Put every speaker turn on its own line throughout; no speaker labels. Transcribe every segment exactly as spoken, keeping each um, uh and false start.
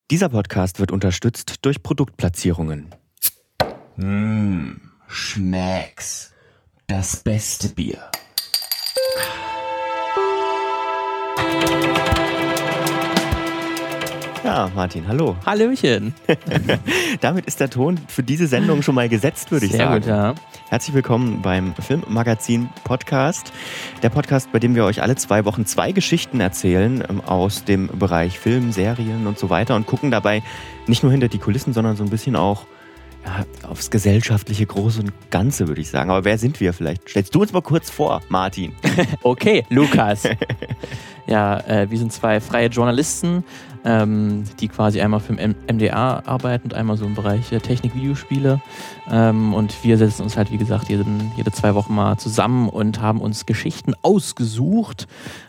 Dieser Podcast wird unterstützt durch Produktplatzierungen.
Mmh, Schmecks. Das beste Bier.
Ja, Martin, hallo.
Hallöchen.
Damit ist der Ton für diese Sendung schon mal gesetzt, würde ich
Sehr
sagen.
Gut, ja.
Herzlich willkommen beim Filmmagazin Podcast. Der Podcast, bei dem wir euch alle zwei Wochen zwei Geschichten erzählen ähm, aus dem Bereich Film, Serien und so weiter und gucken dabei nicht nur hinter die Kulissen, sondern so ein bisschen auch ja, aufs gesellschaftliche Große und Ganze, würde ich sagen. Aber wer sind wir vielleicht? Stellst du uns mal kurz vor, Martin.
Okay, Lukas. Ja, äh, wir sind zwei freie Journalisten, ähm, die quasi einmal für den M D A arbeiten und einmal so im Bereich äh, Technik, Videospiele. Ähm, und wir setzen uns halt, wie gesagt, jeden, jede zwei Wochen mal zusammen und haben uns Geschichten ausgesucht.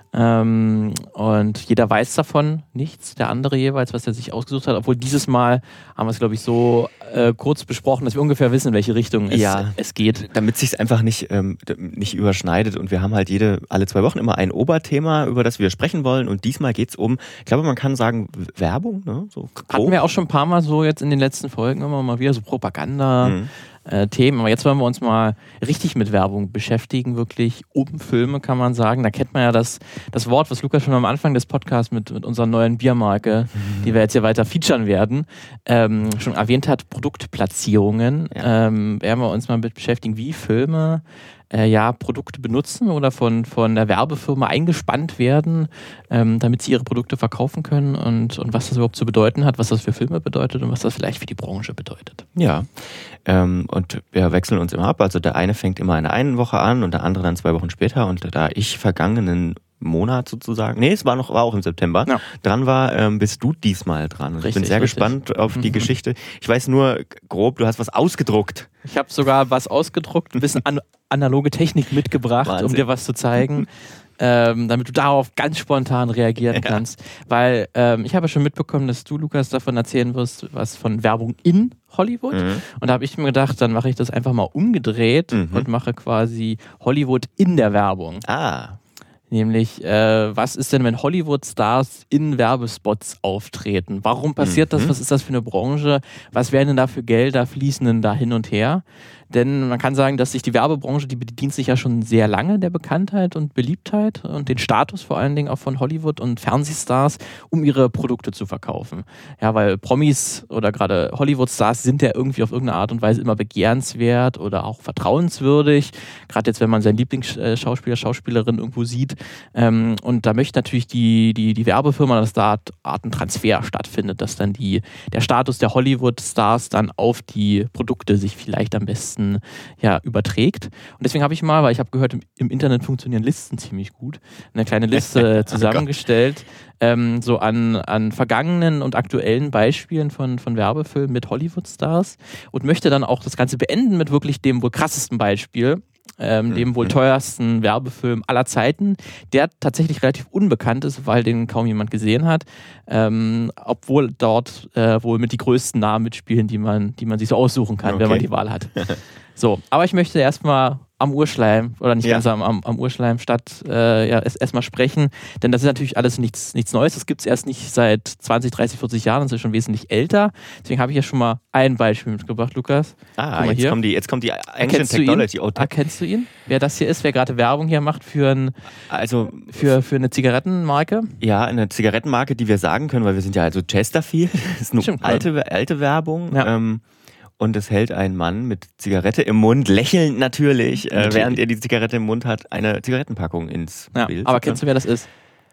Ähm, und jeder weiß davon nichts, der andere jeweils, was er sich ausgesucht hat. Obwohl dieses Mal haben wir es, glaube ich, so äh, kurz besprochen, dass wir ungefähr wissen, in welche Richtung es,
ja,
es geht.
Damit es sich einfach nicht, ähm, nicht überschneidet. Und wir haben halt jede, alle zwei Wochen immer ein Oberthema, über das wir sprechen wollen. Und diesmal geht es um, ich glaube, man kann sagen, Werbung. Ne? So
Hatten wir auch schon ein paar Mal so jetzt in den letzten Folgen immer mal wieder so Propaganda. Mhm. Äh, Themen, aber jetzt wollen wir uns mal richtig mit Werbung beschäftigen, wirklich um Filme, kann man sagen. Da kennt man ja das, das Wort, was Lukas schon am Anfang des Podcasts mit, mit unserer neuen Biermarke, mhm. die wir jetzt hier weiter featuren werden, ähm, schon erwähnt hat, Produktplatzierungen. Ja. Ähm, werden wir uns mal mit beschäftigen, wie Filme Äh, ja, Produkte benutzen oder von, von der Werbefirma eingespannt werden, ähm, damit sie ihre Produkte verkaufen können und, und was das überhaupt zu bedeuten hat, was das für Filme bedeutet und was das vielleicht für die Branche bedeutet.
Ja, ähm, und wir wechseln uns immer ab. Also der eine fängt immer in der einen Woche an und der andere dann zwei Wochen später. Und da ich vergangenen Monat sozusagen, nee, es war noch war auch im September, ja. dran war, ähm, bist du diesmal dran. Richtig, ich bin sehr richtig. gespannt auf die mhm. Geschichte. Ich weiß nur grob, du hast was ausgedruckt.
Ich habe sogar was ausgedruckt, ein bisschen an, analoge Technik mitgebracht, Wahnsinn. Um dir was zu zeigen. Ähm, damit du darauf ganz spontan reagieren ja. kannst. Weil ähm, ich habe ja schon mitbekommen, dass du, Lukas, davon erzählen wirst, was von Werbung in Hollywood. Mhm. Und da habe ich mir gedacht, dann mache ich das einfach mal umgedreht mhm. und mache quasi Hollywood in der Werbung.
Ah.
Nämlich, äh, was ist denn, wenn Hollywood-Stars in Werbespots auftreten? Warum passiert mhm. das? Was ist das für eine Branche? Was werden denn da für Gelder fließen denn da hin und her? Denn man kann sagen, dass sich die Werbebranche, die bedient sich ja schon sehr lange der Bekanntheit und Beliebtheit und den Status vor allen Dingen auch von Hollywood und Fernsehstars, um ihre Produkte zu verkaufen. Ja, weil Promis oder gerade Hollywood-Stars sind ja irgendwie auf irgendeine Art und Weise immer begehrenswert oder auch vertrauenswürdig. Gerade jetzt, wenn man seinen Lieblingsschauspieler, Schauspielerin irgendwo sieht. Ähm, und da möchte natürlich die, die, die Werbefirma, dass da Art ein Transfer stattfindet, dass dann die, der Status der Hollywood-Stars dann auf die Produkte sich vielleicht am besten ja, überträgt. Und deswegen habe ich mal, weil ich habe gehört, im, im Internet funktionieren Listen ziemlich gut, eine kleine Liste zusammengestellt, ähm, so an, an vergangenen und aktuellen Beispielen von, von Werbefilmen mit Hollywood-Stars und möchte dann auch das Ganze beenden mit wirklich dem wohl krassesten Beispiel, Ähm, dem wohl teuersten Werbefilm aller Zeiten, der tatsächlich relativ unbekannt ist, weil den kaum jemand gesehen hat, ähm, obwohl dort äh, wohl mit die größten Namen mitspielen, die man, die man sich so aussuchen kann, okay. wenn man die Wahl hat. So, aber ich möchte erstmal am Urschleim, oder nicht ja. ganz am, am, am Urschleim statt äh, ja, erstmal sprechen, denn das ist natürlich alles nichts, nichts Neues, das gibt es erst nicht seit zwanzig, dreißig, vierzig Jahren, das ist schon wesentlich älter, deswegen habe ich ja schon mal ein Beispiel mitgebracht, Lukas.
Ah, jetzt,
hier.
Kommen die, jetzt kommt die Ancient Technology.
Oh, Erkennst du ihn? Wer das hier ist, wer gerade Werbung hier macht für, ein,
also,
für, für eine Zigarettenmarke?
Ja, eine Zigarettenmarke, die wir sagen können, weil wir sind ja also Chesterfield, das ist eine Stimmt, alte, alte Werbung. Ja. Ähm, Und es hält ein Mann mit Zigarette im Mund, lächelnd natürlich, äh, während er die Zigarette im Mund hat, eine Zigarettenpackung ins
ja,
Bild.
Aber kennst du, wer das ist?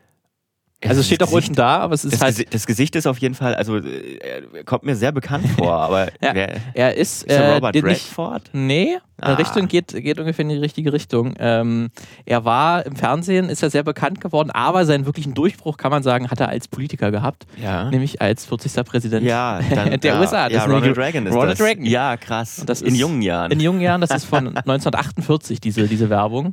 Also es steht doch unten da, aber es ist
das
halt...
Gesicht, das Gesicht ist auf jeden Fall, also er kommt mir sehr bekannt vor, aber...
ja,
wer,
er ist...
ist er Robert
äh,
Redford?
Nee,
ah.
Richtung geht, geht ungefähr in die richtige Richtung. Ähm, er war im Fernsehen, ist er sehr bekannt geworden, aber seinen wirklichen Durchbruch, kann man sagen, hat er als Politiker gehabt.
Ja.
Nämlich als vierzigster Präsident
ja, dann,
der
ja,
U S A. Das
ja, Ronald Reagan ist
Ronald
das.
Reagan.
Ja, krass.
Und das
in
ist,
jungen Jahren.
In jungen Jahren, das ist von neunzehnhundertachtundvierzig, diese, diese Werbung.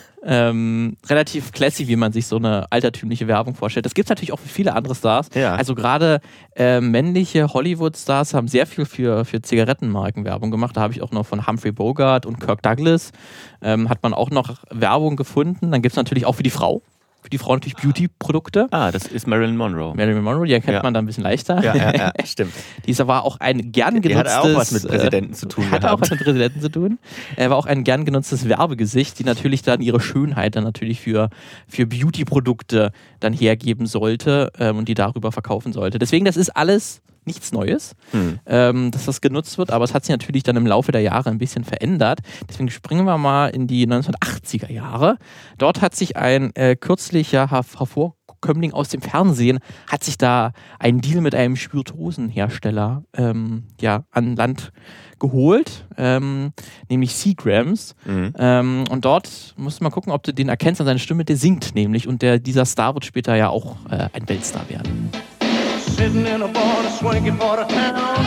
Ähm, relativ classy, wie man sich so eine altertümliche Werbung vorstellt. Das gibt es natürlich auch für viele andere Stars.
Ja.
Also gerade äh, männliche Hollywood-Stars haben sehr viel für, für Zigarettenmarken Werbung gemacht. Da habe ich auch noch von Humphrey Bogart und Kirk Douglas ähm, hat man auch noch Werbung gefunden. Dann gibt es natürlich auch für die Frau Für die Frauen natürlich Beauty-Produkte.
Ah, das ist Marilyn Monroe.
Marilyn Monroe, die erkennt
ja.
man da ein bisschen leichter.
Ja, ja, ja stimmt.
Dieser war auch ein gern genutztes...
Die hatte auch was mit Präsidenten zu tun
Hatte
gehabt.
auch was mit Präsidenten zu tun. Er war auch ein gern genutztes Werbegesicht, die natürlich dann ihre Schönheit dann natürlich für, für Beauty-Produkte dann hergeben sollte ähm, und die darüber verkaufen sollte. Deswegen, das ist alles nichts Neues, hm. ähm, dass das genutzt wird, aber es hat sich natürlich dann im Laufe der Jahre ein bisschen verändert. Deswegen springen wir mal in die neunzehnhundertachtziger Jahre. Dort hat sich ein äh, kürzlicher Hervorkömmling aus dem Fernsehen, hat sich da einen Deal mit einem Spirituosenhersteller ähm, ja, an Land geholt, ähm, nämlich Seagrams. Mhm. Ähm, und dort musst du mal gucken, ob du den erkennst an seiner Stimme, der singt nämlich und der, dieser Star wird später ja auch äh, ein Weltstar werden. Sitting in a bar, swanky part of town.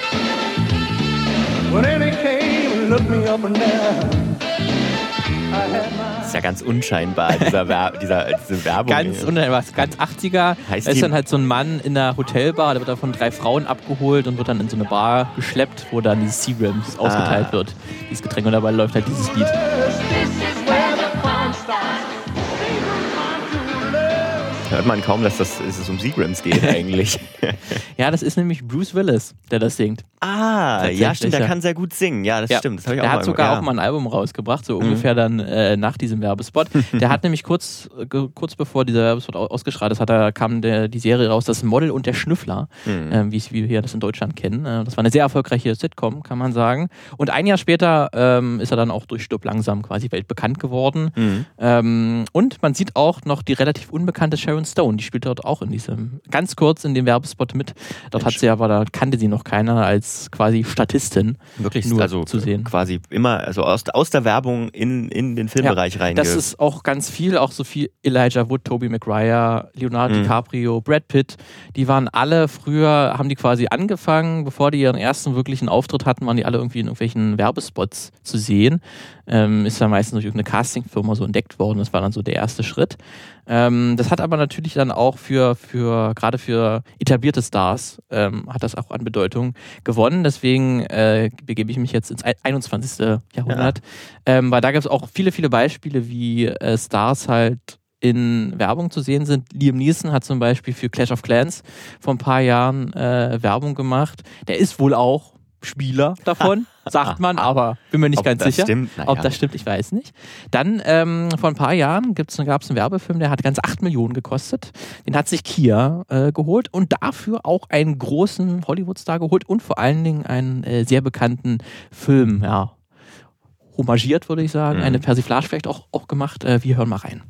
When Annie came and looked me up and down.
Das ist ja ganz unscheinbar, dieser Wer- dieser, diese Werbung.
Ganz unscheinbar, ganz achtziger.
Heißt
da ist
die-
dann halt so ein Mann in einer Hotelbar, der wird dann von drei Frauen abgeholt und wird dann in so eine Bar geschleppt, wo dann dieses Seagrams ausgeteilt
Ah.
wird. Dieses Getränk und dabei läuft halt dieses Lied.
Hört man kaum, dass, das, dass es um Seagrams geht eigentlich.
Ja, das ist nämlich Bruce Willis, der das singt.
Ah, ja stimmt, der
ja.
kann sehr gut singen. Ja, das
Ja.
stimmt. Das hab ich
Der
auch
hat
mal,
sogar
ja.
auch mal ein Album rausgebracht, so ungefähr dann äh, nach diesem Werbespot. Der hat nämlich kurz, äh, kurz bevor dieser Werbespot au- ausgestrahlt ist, hat er, kam der, die Serie raus, das Model und der Schnüffler,
Mhm.
ähm, wie wie wir das in Deutschland kennen. Äh, das war eine sehr erfolgreiche Sitcom, kann man sagen. Und ein Jahr später ähm, ist er dann auch durch Stirb langsam quasi weltbekannt geworden.
Mhm.
Ähm, und man sieht auch noch die relativ unbekannte Sharon Stone, die spielt dort auch in diesem, ganz kurz in dem Werbespot mit. Dort
Mensch.
hat sie aber, da kannte sie noch keiner als quasi Statistin.
Wirklich
nur
also
zu sehen.
quasi immer also aus, aus der Werbung in, in den Filmbereich rein.
Das ist auch ganz viel, auch so viel Elijah Wood, Tobey Maguire, Leonardo mhm. DiCaprio, Brad Pitt, die waren alle früher, haben die quasi angefangen, bevor die ihren ersten wirklichen Auftritt hatten, waren die alle irgendwie in irgendwelchen Werbespots zu sehen. Ähm, ist ja meistens durch irgendeine Castingfirma so entdeckt worden, das war dann so der erste Schritt. Ähm, das hat aber natürlich dann auch für, für gerade für etablierte Stars ähm, hat das auch an Bedeutung gewonnen. Deswegen äh, begebe ich mich jetzt ins einundzwanzigste Jahrhundert. Ja. Ähm, weil da gibt es auch viele, viele Beispiele, wie äh, Stars halt in Werbung zu sehen sind. Liam Neeson hat zum Beispiel für Clash of Clans vor ein paar Jahren äh, Werbung gemacht. Der ist wohl auch Spieler davon, sagt man, aber bin mir nicht
Ob
ganz
das
sicher.
Stimmt? Na
Ob
ja.
das stimmt, ich weiß nicht. Dann, ähm, vor ein paar Jahren gab es einen Werbefilm, der hat ganz acht Millionen gekostet. Den hat sich Kia äh, geholt und dafür auch einen großen Hollywood-Star geholt und vor allen Dingen einen äh, sehr bekannten Film, ja, homagiert, würde ich sagen.
Mhm.
Eine Persiflage vielleicht auch, auch gemacht. Äh, wir hören mal rein.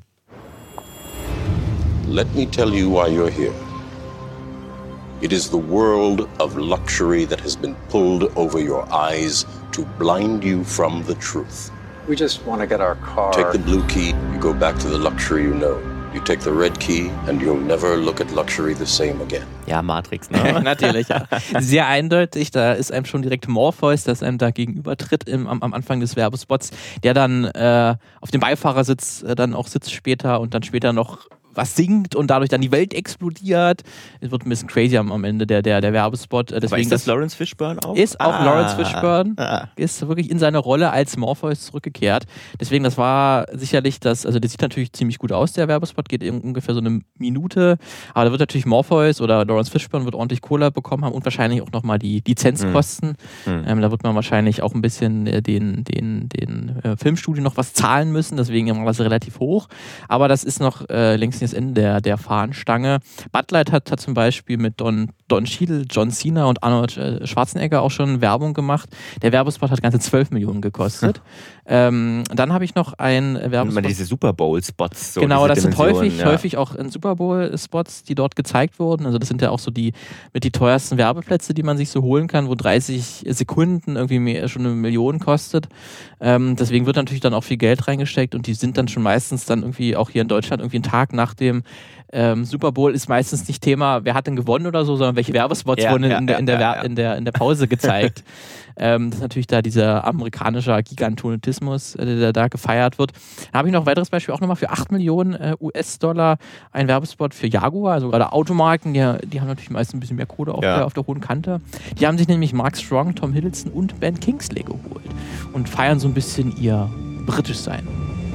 Let me tell you why you're here. It is the world of luxury that has been pulled over your eyes to blind you from the truth.
We just want to get our car.
Take the blue key, you go back to the luxury you know. You take the red key and you'll never look at luxury the same again.
Ja, Matrix, ne?
Natürlich, ja. Sehr eindeutig, da ist einem schon direkt Morpheus, das einem da gegenübertritt im, am, am Anfang des Werbespots, der dann äh, auf dem Beifahrersitz äh, dann auch sitzt später und dann später noch was singt und dadurch dann die Welt explodiert. Es wird ein bisschen crazy am, am Ende der, der, der Werbespot. Deswegen
Aber ist das Lawrence Fishburne auch?
Ist auch
ah,
Lawrence Fishburne.
Ah.
Ist wirklich in seine Rolle als Morpheus zurückgekehrt. Deswegen, das war sicherlich das, also das sieht natürlich ziemlich gut aus, der Werbespot, geht ungefähr so eine Minute, aber da wird natürlich Morpheus oder Lawrence Fishburne wird ordentlich Kohle bekommen haben und wahrscheinlich auch nochmal die Lizenzkosten. Mhm. Ähm, da wird man wahrscheinlich auch ein bisschen äh, den, den, den äh, Filmstudio noch was zahlen müssen, deswegen war das relativ hoch. Aber das ist noch äh, längst nicht das Ende der, der Fahnenstange. Bud Light hat, hat zum Beispiel mit Don, Don Cheadle, John Cena und Arnold äh, Schwarzenegger auch schon Werbung gemacht. Der Werbespot hat ganze zwölf Millionen gekostet. Hm. Ähm, dann habe ich noch ein Werbespot.
Und diese Super Bowl-Spots. So,
genau, das sind
Dimension,
häufig,
ja.
häufig auch Super Bowl-Spots, die dort gezeigt wurden. Also das sind ja auch so die mit die teuersten Werbeplätze, die man sich so holen kann, wo dreißig Sekunden irgendwie mehr, schon eine Million kostet. Ähm, deswegen wird natürlich dann auch viel Geld reingesteckt und die sind dann schon meistens dann irgendwie auch hier in Deutschland irgendwie einen Tag nach dem ähm, Super Bowl ist meistens nicht Thema, wer hat denn gewonnen oder so, sondern welche Werbespots
ja,
wurden
ja,
in, der, in, der,
ja, ja.
in, der, in der Pause gezeigt. ähm, das ist natürlich da dieser amerikanische Gigantonismus, äh, der da gefeiert wird. Da habe ich noch ein weiteres Beispiel, auch nochmal für acht Millionen äh, U S-Dollar ein Werbespot für Jaguar, also gerade Automarken, die, die haben natürlich meist ein bisschen mehr Kohle auf,
ja.
der, auf der hohen Kante. Die haben sich nämlich Mark Strong, Tom Hiddleston und Ben Kingsley geholt und feiern so ein bisschen ihr Britischsein.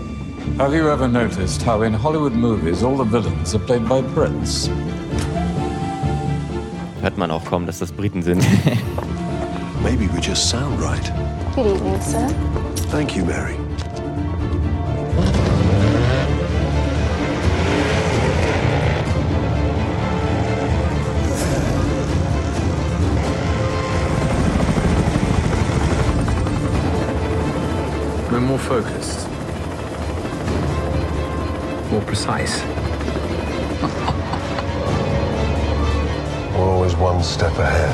Have you ever noticed how in Hollywood movies all the villains are played by Brits?
Hört man auch kaum, dass das Briten sind.
Maybe we just sound right.
Good evening, sir.
Thank you, Mary.
We're more focused. More precise.
We're always one step ahead.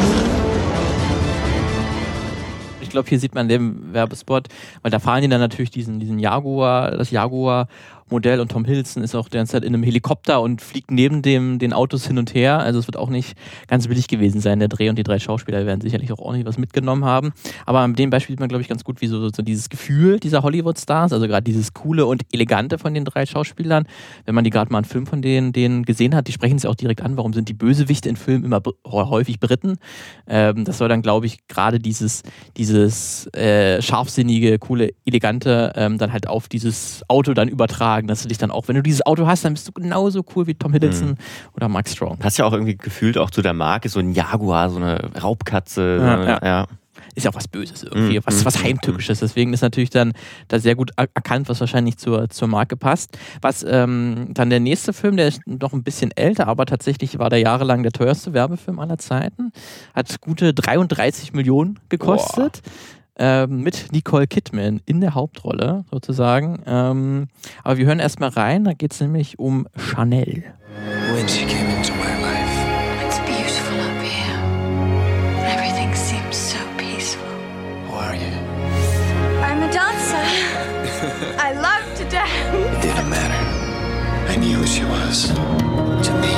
Ich glaube, hier sieht man den Werbespot, weil da fahren die dann natürlich diesen, diesen Jaguar, das Jaguar Modell und Tom Hiddleston ist auch die ganze Zeit in einem Helikopter und fliegt neben dem, den Autos hin und her. Also es wird auch nicht ganz billig gewesen sein, der Dreh, und die drei Schauspieler werden sicherlich auch ordentlich was mitgenommen haben. Aber an dem Beispiel sieht man, glaube ich, ganz gut, wie so, so dieses Gefühl dieser Hollywood-Stars, also gerade dieses Coole und Elegante von den drei Schauspielern, wenn man die gerade mal einen Film von denen, denen gesehen hat, die sprechen es ja auch direkt an, warum sind die Bösewichte in Filmen immer häufig Briten. Ähm, das soll dann, glaube ich, gerade dieses, dieses äh, scharfsinnige, coole, elegante ähm, dann halt auf dieses Auto dann übertragen, dass du dich dann auch, wenn du dieses Auto hast, dann bist du genauso cool wie Tom Hiddleston mhm. oder Mark Strong.
Passt ja auch irgendwie gefühlt auch zu der Marke, so ein Jaguar, so eine Raubkatze.
Ja,
so eine,
ja.
ja.
Ist ja auch was Böses irgendwie,
mhm.
was, was Heimtückisches. Deswegen ist natürlich dann da sehr gut erkannt, was wahrscheinlich zur, zur Marke passt. Was ähm, dann der nächste Film, der ist noch ein bisschen älter, aber tatsächlich war der jahrelang der teuerste Werbefilm aller Zeiten. Hat gute dreiunddreißig Millionen gekostet. Boah. Ähm, mit Nicole Kidman in der Hauptrolle sozusagen. Ähm, aber wir hören erstmal rein, da geht es nämlich um Chanel.
When she came into my life.
It's beautiful up here. Everything seems so peaceful.
Who are you?
I'm a dancer. I love to dance.
It didn't matter. I knew who she was. To me.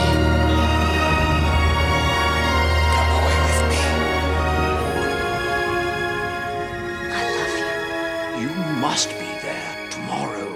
Come away with me.
You must be there tomorrow.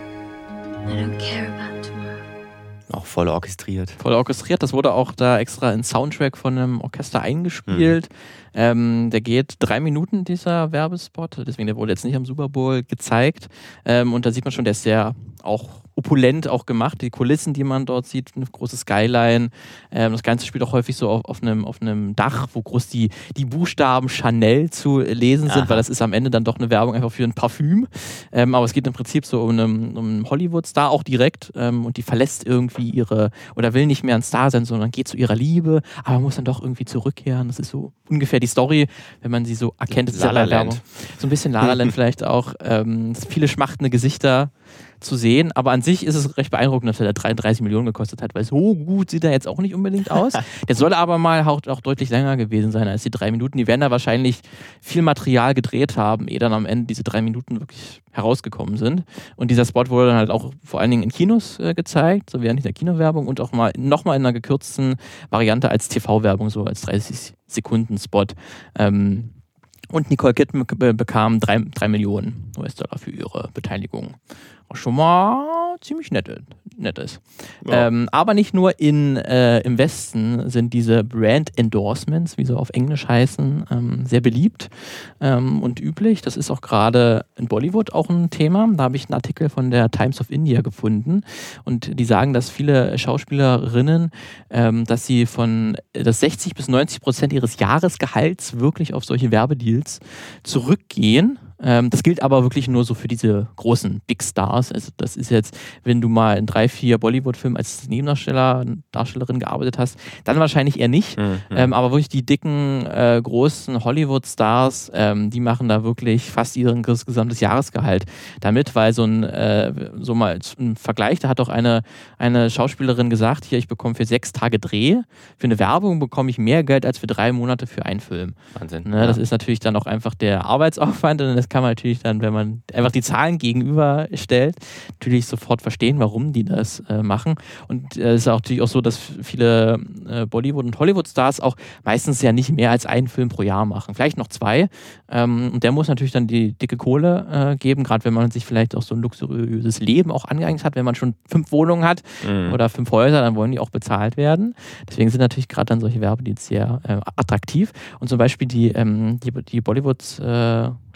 I don't care about tomorrow.
Auch voll orchestriert.
Voll orchestriert, das wurde auch da extra in Soundtrack von einem Orchester eingespielt. Mhm. Ähm, der geht drei Minuten, dieser Werbespot, deswegen der wurde jetzt nicht am Super Bowl gezeigt. Ähm, und da sieht man schon, der ist sehr auch opulent auch gemacht. Die Kulissen, die man dort sieht, eine große Skyline. Ähm, das Ganze spielt auch häufig so auf, auf, einem, auf einem Dach, wo groß die, die Buchstaben Chanel zu lesen sind, Aha. weil das ist am Ende dann doch eine Werbung einfach für ein Parfüm. Ähm, aber es geht im Prinzip so um einen, um einen Hollywood-Star auch direkt ähm, und die verlässt irgendwie ihre, oder will nicht mehr ein Star sein, sondern geht zu ihrer Liebe, aber muss dann doch irgendwie zurückkehren. Das ist so ungefähr die Story, wenn man sie so erkennt. Das ist ja Werbung. So ein bisschen La La Land vielleicht auch. Ähm, viele schmachtende Gesichter zu sehen, aber an sich ist es recht beeindruckend, dass er da dreiunddreißig Millionen gekostet hat, weil so gut sieht er jetzt auch nicht unbedingt aus. Der soll aber mal auch, auch deutlich länger gewesen sein als die drei Minuten. Die werden da wahrscheinlich viel Material gedreht haben, ehe dann am Ende diese drei Minuten wirklich herausgekommen sind. Und dieser Spot wurde dann halt auch vor allen Dingen in Kinos äh, gezeigt, so während dieser Kinowerbung und auch mal nochmal in einer gekürzten Variante als T V-Werbung, so als dreißig Sekunden Spot. Ähm, und Nicole Kidman bekam drei Millionen U S-Dollar für ihre Beteiligung. Was schon mal ziemlich nett, nett ist. Ja. Ähm, aber nicht nur in, äh, im Westen sind diese Brand-Endorsements, wie sie auf Englisch heißen, ähm, sehr beliebt ähm, und üblich. Das ist auch gerade in Bollywood auch ein Thema. Da habe ich einen Artikel von der Times of India gefunden und die sagen, dass viele Schauspielerinnen, ähm, dass sie von dass sechzig bis neunzig Prozent ihres Jahresgehalts wirklich auf solche Werbedeals zurückgehen. Ähm, das gilt aber wirklich nur so für diese großen Big Stars. Also das ist jetzt, wenn du mal in drei, vier Bollywood-Filmen als Nebendarsteller, Darstellerin gearbeitet hast, dann wahrscheinlich eher nicht. Mhm. Ähm, aber wirklich die dicken, äh, großen Hollywood-Stars, ähm, die machen da wirklich fast ihr gesamtes Jahresgehalt damit, weil so ein, äh, so mal ein Vergleich, da hat doch eine, eine Schauspielerin gesagt, hier, ich bekomme für sechs Tage Dreh, für eine Werbung bekomme ich mehr Geld als für drei Monate für einen Film.
Wahnsinn.
Ne, ja. Das ist natürlich dann auch einfach der Arbeitsaufwand und das kann man natürlich dann, wenn man einfach die Zahlen gegenüberstellt, natürlich sofort verstehen, warum die das äh, machen. Und es äh, ist auch natürlich auch so, dass viele äh, Bollywood- und Hollywood-Stars auch meistens ja nicht mehr als einen Film pro Jahr machen. Vielleicht noch zwei. Ähm, und der muss natürlich dann die dicke Kohle äh, geben, gerade wenn man sich vielleicht auch so ein luxuriöses Leben auch angeeignet hat. Wenn man schon fünf Wohnungen hat mhm. oder fünf Häuser, dann wollen die auch bezahlt werden. Deswegen sind natürlich gerade dann solche Werbedeals sehr äh, attraktiv. Und zum Beispiel die, ähm, die, die Bollywood- äh, Schauspielerin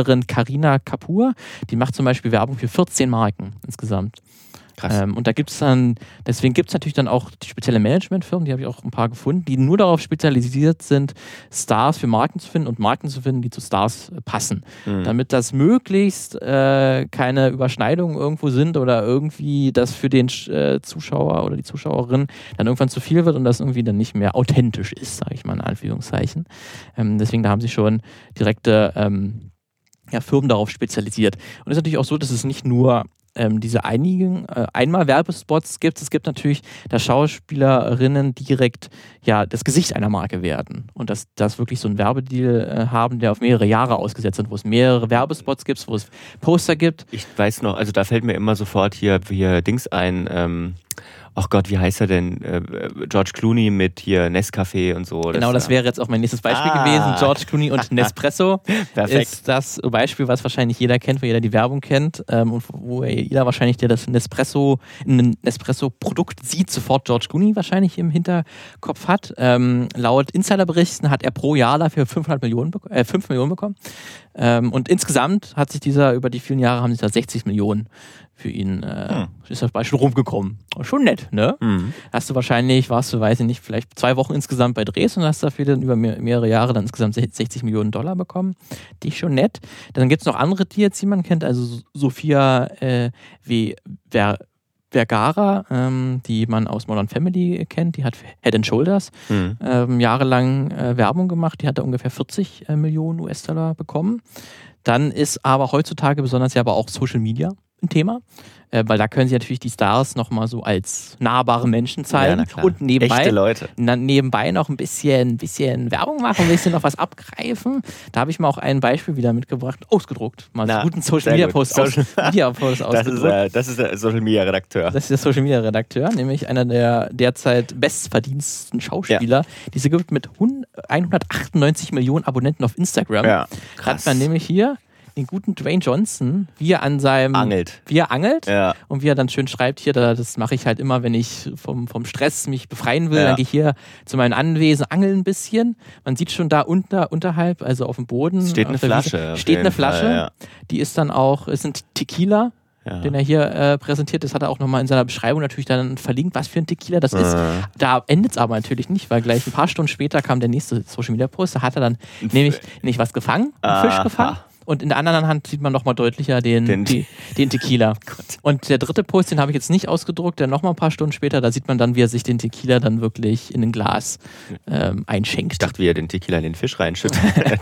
Schauspielerin Kareena Kapoor, die macht zum Beispiel Werbung für vierzehn Marken insgesamt. Ähm, und da gibt es dann, deswegen gibt es natürlich dann auch die spezielle Managementfirmen, die habe ich auch ein paar gefunden, die nur darauf spezialisiert sind, Stars für Marken zu finden und Marken zu finden, die zu Stars äh, passen. Mhm. Damit das möglichst äh, keine Überschneidungen irgendwo sind oder irgendwie das für den äh, Zuschauer oder die Zuschauerin dann irgendwann zu viel wird und das irgendwie dann nicht mehr authentisch ist, sage ich mal in Anführungszeichen. Ähm, deswegen, da haben sie schon direkte ähm, ja, Firmen darauf spezialisiert. Und es ist natürlich auch so, dass es nicht nur Ähm, diese einigen äh, Einmal-Werbespots gibt. Es gibt natürlich, dass Schauspielerinnen direkt ja das Gesicht einer Marke werden und dass das wirklich so einen Werbedeal äh, haben, der auf mehrere Jahre ausgesetzt ist, wo es mehrere Werbespots gibt, wo es Poster gibt.
Ich weiß noch, also da fällt mir immer sofort hier, hier Dings ein, ähm ach Gott, wie heißt er denn? Äh, George Clooney mit hier Nescafé und so.
Genau, das, das wäre jetzt auch mein nächstes Beispiel ah. gewesen. George Clooney und Nespresso ist das Beispiel, was wahrscheinlich jeder kennt, wo jeder die Werbung kennt ähm, und wo jeder wahrscheinlich, der das Nespresso, ein Nespresso-Produkt sieht, sofort George Clooney wahrscheinlich im Hinterkopf hat. Ähm, laut Insiderberichten hat er pro Jahr dafür fünfhundert Millionen, äh, fünf Millionen bekommen. Ähm, und insgesamt hat sich dieser, über die vielen Jahre haben sich da sechzig Millionen für ihn, äh, hm. ist das Beispiel rumgekommen. Schon nett, ne? Mhm. Hast du wahrscheinlich, warst du, weiß ich nicht, vielleicht zwei Wochen insgesamt bei Drehs und hast dafür dann über mehr, mehrere Jahre dann insgesamt sechzig Millionen Dollar bekommen. Die ist schon nett. Dann gibt es noch andere, die jetzt jemand kennt, also Sophia äh, wie Ver Vergara, ähm, die man aus Modern Family kennt, die hat Head and Shoulders mhm. ähm, jahrelang äh, Werbung gemacht, die hat da ungefähr vierzig äh, Millionen U S-Dollar bekommen. Dann ist aber heutzutage besonders ja aber auch Social Media ein Thema, äh, weil da können sie natürlich die Stars nochmal so als nahbare Menschen zeigen
ja,
und nebenbei,
echte Leute.
Na, nebenbei noch ein bisschen, bisschen Werbung machen, ein bisschen noch was abgreifen. Da habe ich mal auch ein Beispiel wieder mitgebracht, ausgedruckt. Mal einen guten Social Media Post,
Social
aus, Media Post ausgedruckt.
Das ist, äh, das ist der Social Media Redakteur.
Das ist der Social Media Redakteur, nämlich einer der derzeit bestverdiensten Schauspieler. Ja. Diese gibt mit hundertachtundneunzig Millionen Abonnenten auf Instagram.
Ja, krass.
Hat man nämlich hier den guten Dwayne Johnson, wie er an seinem...
Angelt.
Wie er angelt
ja.
und wie er dann schön schreibt, hier, das mache ich halt immer, wenn ich vom, vom Stress mich befreien will, ja. dann gehe ich hier zu meinem Anwesen, angel ein bisschen. Man sieht schon da unter, unterhalb, also auf dem Boden.
Es steht eine Flasche.
Wiese, steht eine Flasche,
Fall, ja.
die ist dann auch, ist ein Tequila, ja. den er hier äh, präsentiert. Das hat er auch nochmal in seiner Beschreibung natürlich dann verlinkt, was für ein Tequila das ist.
Äh.
Da endet es aber natürlich nicht, weil gleich ein paar Stunden später kam der nächste Social Media Post, da hat er dann nämlich nicht was gefangen, einen Fisch gefangen. Und in der anderen Hand sieht man nochmal deutlicher den, den, die, den Tequila. Und der dritte Post, den habe ich jetzt nicht ausgedruckt, der nochmal ein paar Stunden später, da sieht man dann, wie er sich den Tequila dann wirklich in ein Glas ähm, einschenkt.
Ich dachte, wie er den Tequila in den Fisch reinschüttet.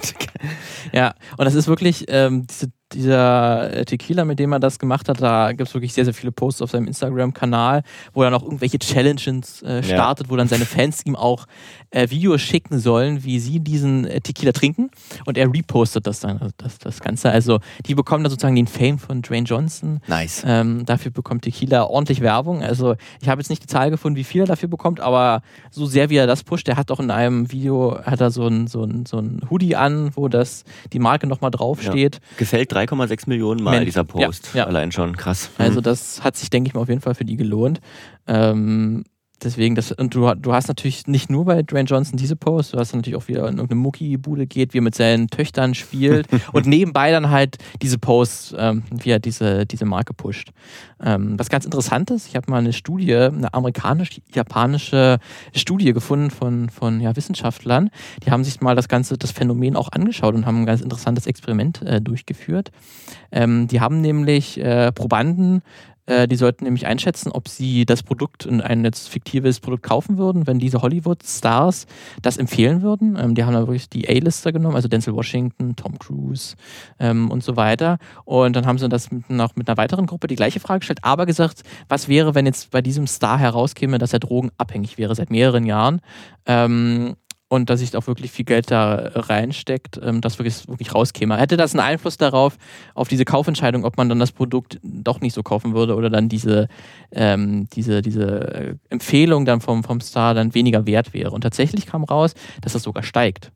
Ja, und das ist wirklich ähm, diese dieser Tequila, mit dem er das gemacht hat, da gibt es wirklich sehr, sehr viele Posts auf seinem Instagram-Kanal, wo er noch irgendwelche Challenges äh, startet, ja. wo dann seine Fans ihm auch äh, Videos schicken sollen, wie sie diesen äh, Tequila trinken und er repostet das dann, also das, das Ganze. Also die bekommen dann sozusagen den Fame von Dwayne Johnson.
Nice.
Ähm, dafür bekommt Tequila ordentlich Werbung. Also ich habe jetzt nicht die Zahl gefunden, wie viel er dafür bekommt, aber so sehr wie er das pusht, der hat auch in einem Video, hat er so ein, so ein, so ein Hoodie an, wo das die Marke nochmal draufsteht.
Ja. Gefällt drei Komma sechs Millionen Mal, dieser Post.
Ja, ja.
Allein schon, krass. Mhm.
Also das hat sich, denke ich mal, auf jeden Fall für die gelohnt. Ähm, deswegen, das, und du, du hast natürlich nicht nur bei Dwayne Johnson diese Post, du hast natürlich auch wieder in irgendeine Muckibude geht, wie er mit seinen Töchtern spielt und nebenbei dann halt diese Posts, ähm, wie er diese, diese Marke pusht. Ähm, was ganz interessant ist, ich habe mal eine Studie, eine amerikanisch-japanische Studie gefunden von, von ja, Wissenschaftlern, die haben sich mal das ganze, das Phänomen auch angeschaut und haben ein ganz interessantes Experiment äh, durchgeführt. Ähm, die haben nämlich äh, Probanden Die sollten nämlich einschätzen, ob sie das Produkt, ein jetzt fiktives Produkt kaufen würden, wenn diese Hollywood-Stars das empfehlen würden. Ähm, die haben da wirklich die A-Lister genommen, also Denzel Washington, Tom Cruise ähm, und so weiter. Und dann haben sie das mit, noch mit einer weiteren Gruppe die gleiche Frage gestellt, aber gesagt, was wäre, wenn jetzt bei diesem Star herauskäme, dass er drogenabhängig wäre seit mehreren Jahren. Ähm, und dass sich auch wirklich viel Geld da reinsteckt, ähm, dass wirklich, wirklich rauskäme. Hätte das einen Einfluss darauf, auf diese Kaufentscheidung, ob man dann das Produkt doch nicht so kaufen würde oder dann diese, ähm, diese, diese Empfehlung dann vom, vom Star dann weniger wert wäre? Und tatsächlich kam raus, dass das sogar steigt.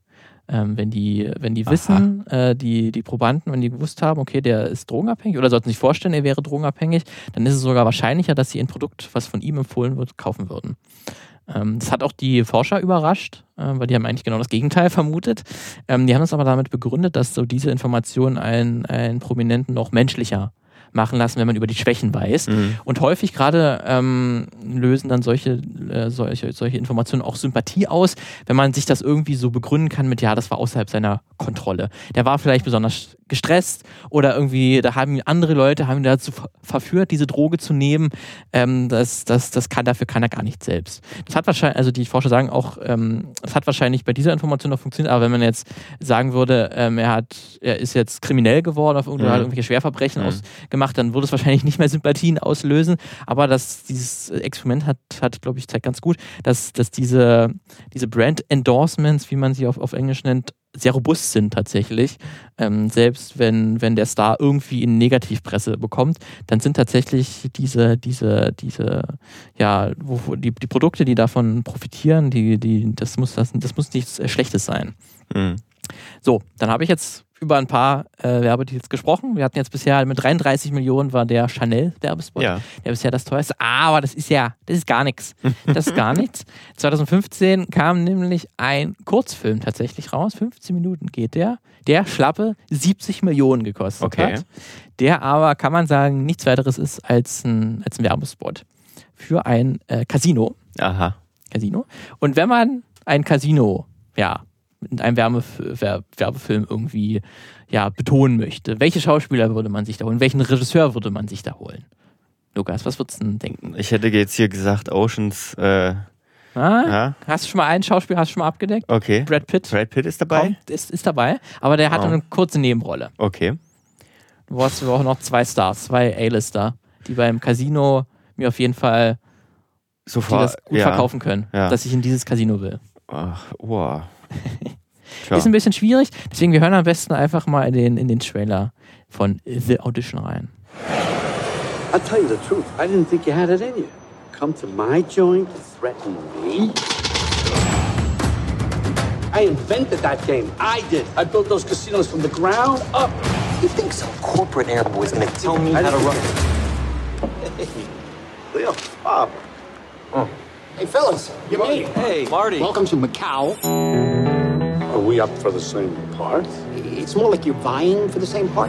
Ähm, wenn die, wenn die wissen, äh, die, die Probanden, wenn die gewusst haben, okay, der ist drogenabhängig oder sollten sich vorstellen, er wäre drogenabhängig, dann ist es sogar wahrscheinlicher, dass sie ein Produkt, was von ihm empfohlen wird, kaufen würden. Ähm, das hat auch die Forscher überrascht, äh, weil die haben eigentlich genau das Gegenteil vermutet. Ähm, die haben es aber damit begründet, dass so diese Informationen einen, einen Prominenten noch menschlicher machen lassen, wenn man über die Schwächen weiß. Mhm. Und häufig gerade ähm, lösen dann solche, äh, solche, solche Informationen auch Sympathie aus, wenn man sich das irgendwie so begründen kann mit, ja, das war außerhalb seiner Kontrolle. Der war vielleicht besonders gestresst oder irgendwie, da haben andere Leute haben ihn dazu verführt, diese Droge zu nehmen. Ähm, das, das, das kann, dafür kann er gar nicht selbst. Das hat wahrscheinlich, also die Forscher sagen auch, ähm, das hat wahrscheinlich bei dieser Information noch funktioniert, aber wenn man jetzt sagen würde, ähm, er hat, er ist jetzt kriminell geworden auf irgendeine, mhm. irgendwelche Schwerverbrechen mhm. ausgemacht, dann würde es wahrscheinlich nicht mehr Sympathien auslösen. Aber das, dieses Experiment hat, hat glaube ich, zeigt ganz gut, dass, dass diese, diese Brand-Endorsements, wie man sie auf, auf Englisch nennt, sehr robust sind tatsächlich. Ähm, selbst wenn, wenn der Star irgendwie in Negativpresse bekommt, dann sind tatsächlich diese, diese, diese, ja, wo, wo die, die Produkte, die davon profitieren, die, die, das muss, das, das muss nichts Schlechtes sein. Mhm. So, dann habe ich jetzt über ein paar äh, Werbedeals gesprochen. Wir hatten jetzt bisher mit dreiunddreißig Millionen war der Chanel-Werbespot. Ja. Der bisher das teuerste. Aber das ist ja, das ist gar nichts. Das ist gar nichts. zwanzig fünfzehn kam nämlich ein Kurzfilm tatsächlich raus. fünfzehn Minuten geht der. Der schlappe siebzig Millionen gekostet okay. hat. Der aber, kann man sagen, nichts weiteres ist als ein, als ein Werbespot für ein äh, Casino.
Aha.
Casino. Und wenn man ein Casino, ja, in einem Werbef- Werb- Werbefilm irgendwie ja, betonen möchte. Welche Schauspieler würde man sich da holen? Welchen Regisseur würde man sich da holen? Lukas, was würdest du denn denken?
Ich hätte jetzt hier gesagt Oceans. Äh,
ah, ja. Hast du schon mal einen Schauspieler hast du schon mal abgedeckt?
Okay.
Brad Pitt.
Brad Pitt ist dabei?
Kommt, ist, ist dabei, aber der hat oh. eine kurze Nebenrolle.
Okay.
Du brauchst auch noch zwei Stars, zwei A-Lister, die beim Casino mir auf jeden Fall
sofort
die das gut
ja.
verkaufen können,
ja.
dass ich in dieses Casino will.
Ach, wow.
Ist ein bisschen schwierig, deswegen wir hören am besten einfach mal in den, in den Trailer von The Audition rein.
I'll tell you the truth, I didn't think you had it in you. Come to my joint to threaten me? I invented that game. I did. I built those casinos from the ground up.
You think some corporate airboy is going to tell me how to run it?
Hey, Leo, Bob. Oh. Hey, fellas, you me.
Hey, Marty.
Welcome to Macau. Are we up for the same part? It's more like you're vying for the same part.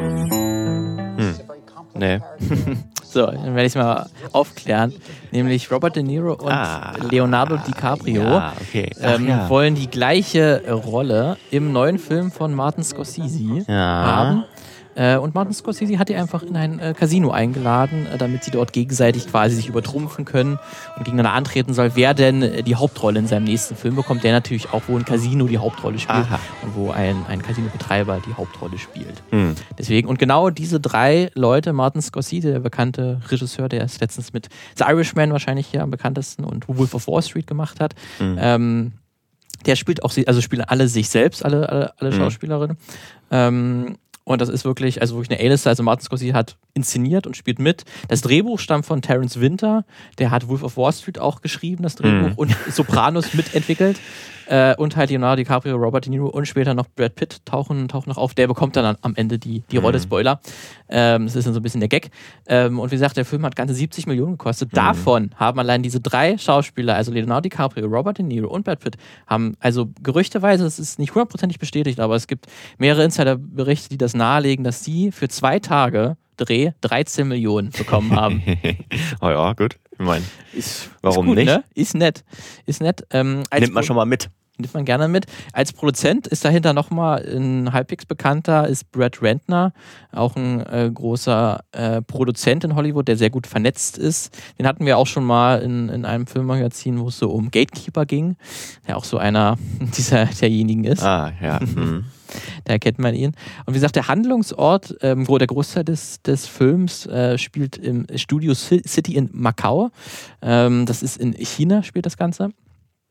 Hm. Nee.
So, dann werde ich es mal aufklären. Nämlich Robert De Niro und ah, Leonardo DiCaprio
ja, okay. Ach,
ähm,
ja.
wollen die gleiche Rolle im neuen Film von Martin Scorsese
ja.
haben. Äh, und Martin Scorsese hat die einfach in ein äh, Casino eingeladen, äh, damit sie dort gegenseitig quasi sich übertrumpfen können und gegeneinander antreten soll, wer denn äh, die Hauptrolle in seinem nächsten Film bekommt, der natürlich auch, wo ein Casino die Hauptrolle spielt Aha. und wo ein, ein Casinobetreiber die Hauptrolle spielt. Hm. Deswegen, und genau diese drei Leute, Martin Scorsese, der bekannte Regisseur, der ist letztens mit The Irishman wahrscheinlich hier am bekanntesten und Wolf of Wall Street gemacht hat, hm. ähm, der spielt auch, also spielen alle sich selbst, alle, alle, alle hm. Schauspielerinnen. Ähm, Und das ist wirklich, also wirklich eine A-Lister. Also Martin Scorsese hat inszeniert und spielt mit. Das Drehbuch stammt von Terence Winter. Der hat Wolf of Wall Street auch geschrieben, das Drehbuch. Mhm. Und Sopranos mitentwickelt. Äh, und halt Leonardo DiCaprio, Robert De Niro und später noch Brad Pitt tauchen, tauchen noch auf. Der bekommt dann am Ende die, die Rolle, mhm. Spoiler. Ähm, das ist dann so ein bisschen der Gag. Ähm, und wie gesagt, der Film hat ganze siebzig Millionen gekostet. Mhm. Davon haben allein diese drei Schauspieler, also Leonardo DiCaprio, Robert De Niro und Brad Pitt, haben, also gerüchteweise, es ist nicht hundertprozentig bestätigt, aber es gibt mehrere Insiderberichte, die das nahelegen, dass sie für zwei Tage Dreh dreizehn Millionen bekommen haben.
Oh ja, gut. Ich meine,
ist,
warum
ist gut,
nicht?
Ne? Ist nett. Ist nett. Ähm,
Nimmt man schon mal mit.
Nimmt man gerne mit. Als Produzent ist dahinter nochmal ein halbwegs bekannter, ist Brett Ratner, auch ein äh, großer äh, Produzent in Hollywood, der sehr gut vernetzt ist. Den hatten wir auch schon mal in, in einem Filmmagazin, wo es so um Gatekeeper ging, der auch so einer dieser derjenigen ist.
Ah, ja. Mhm.
Da kennt man ihn. Und wie gesagt, der Handlungsort, ähm, wo der Großteil des, des Films äh, spielt im Studio City in Macau. Ähm, das ist in China, spielt das Ganze.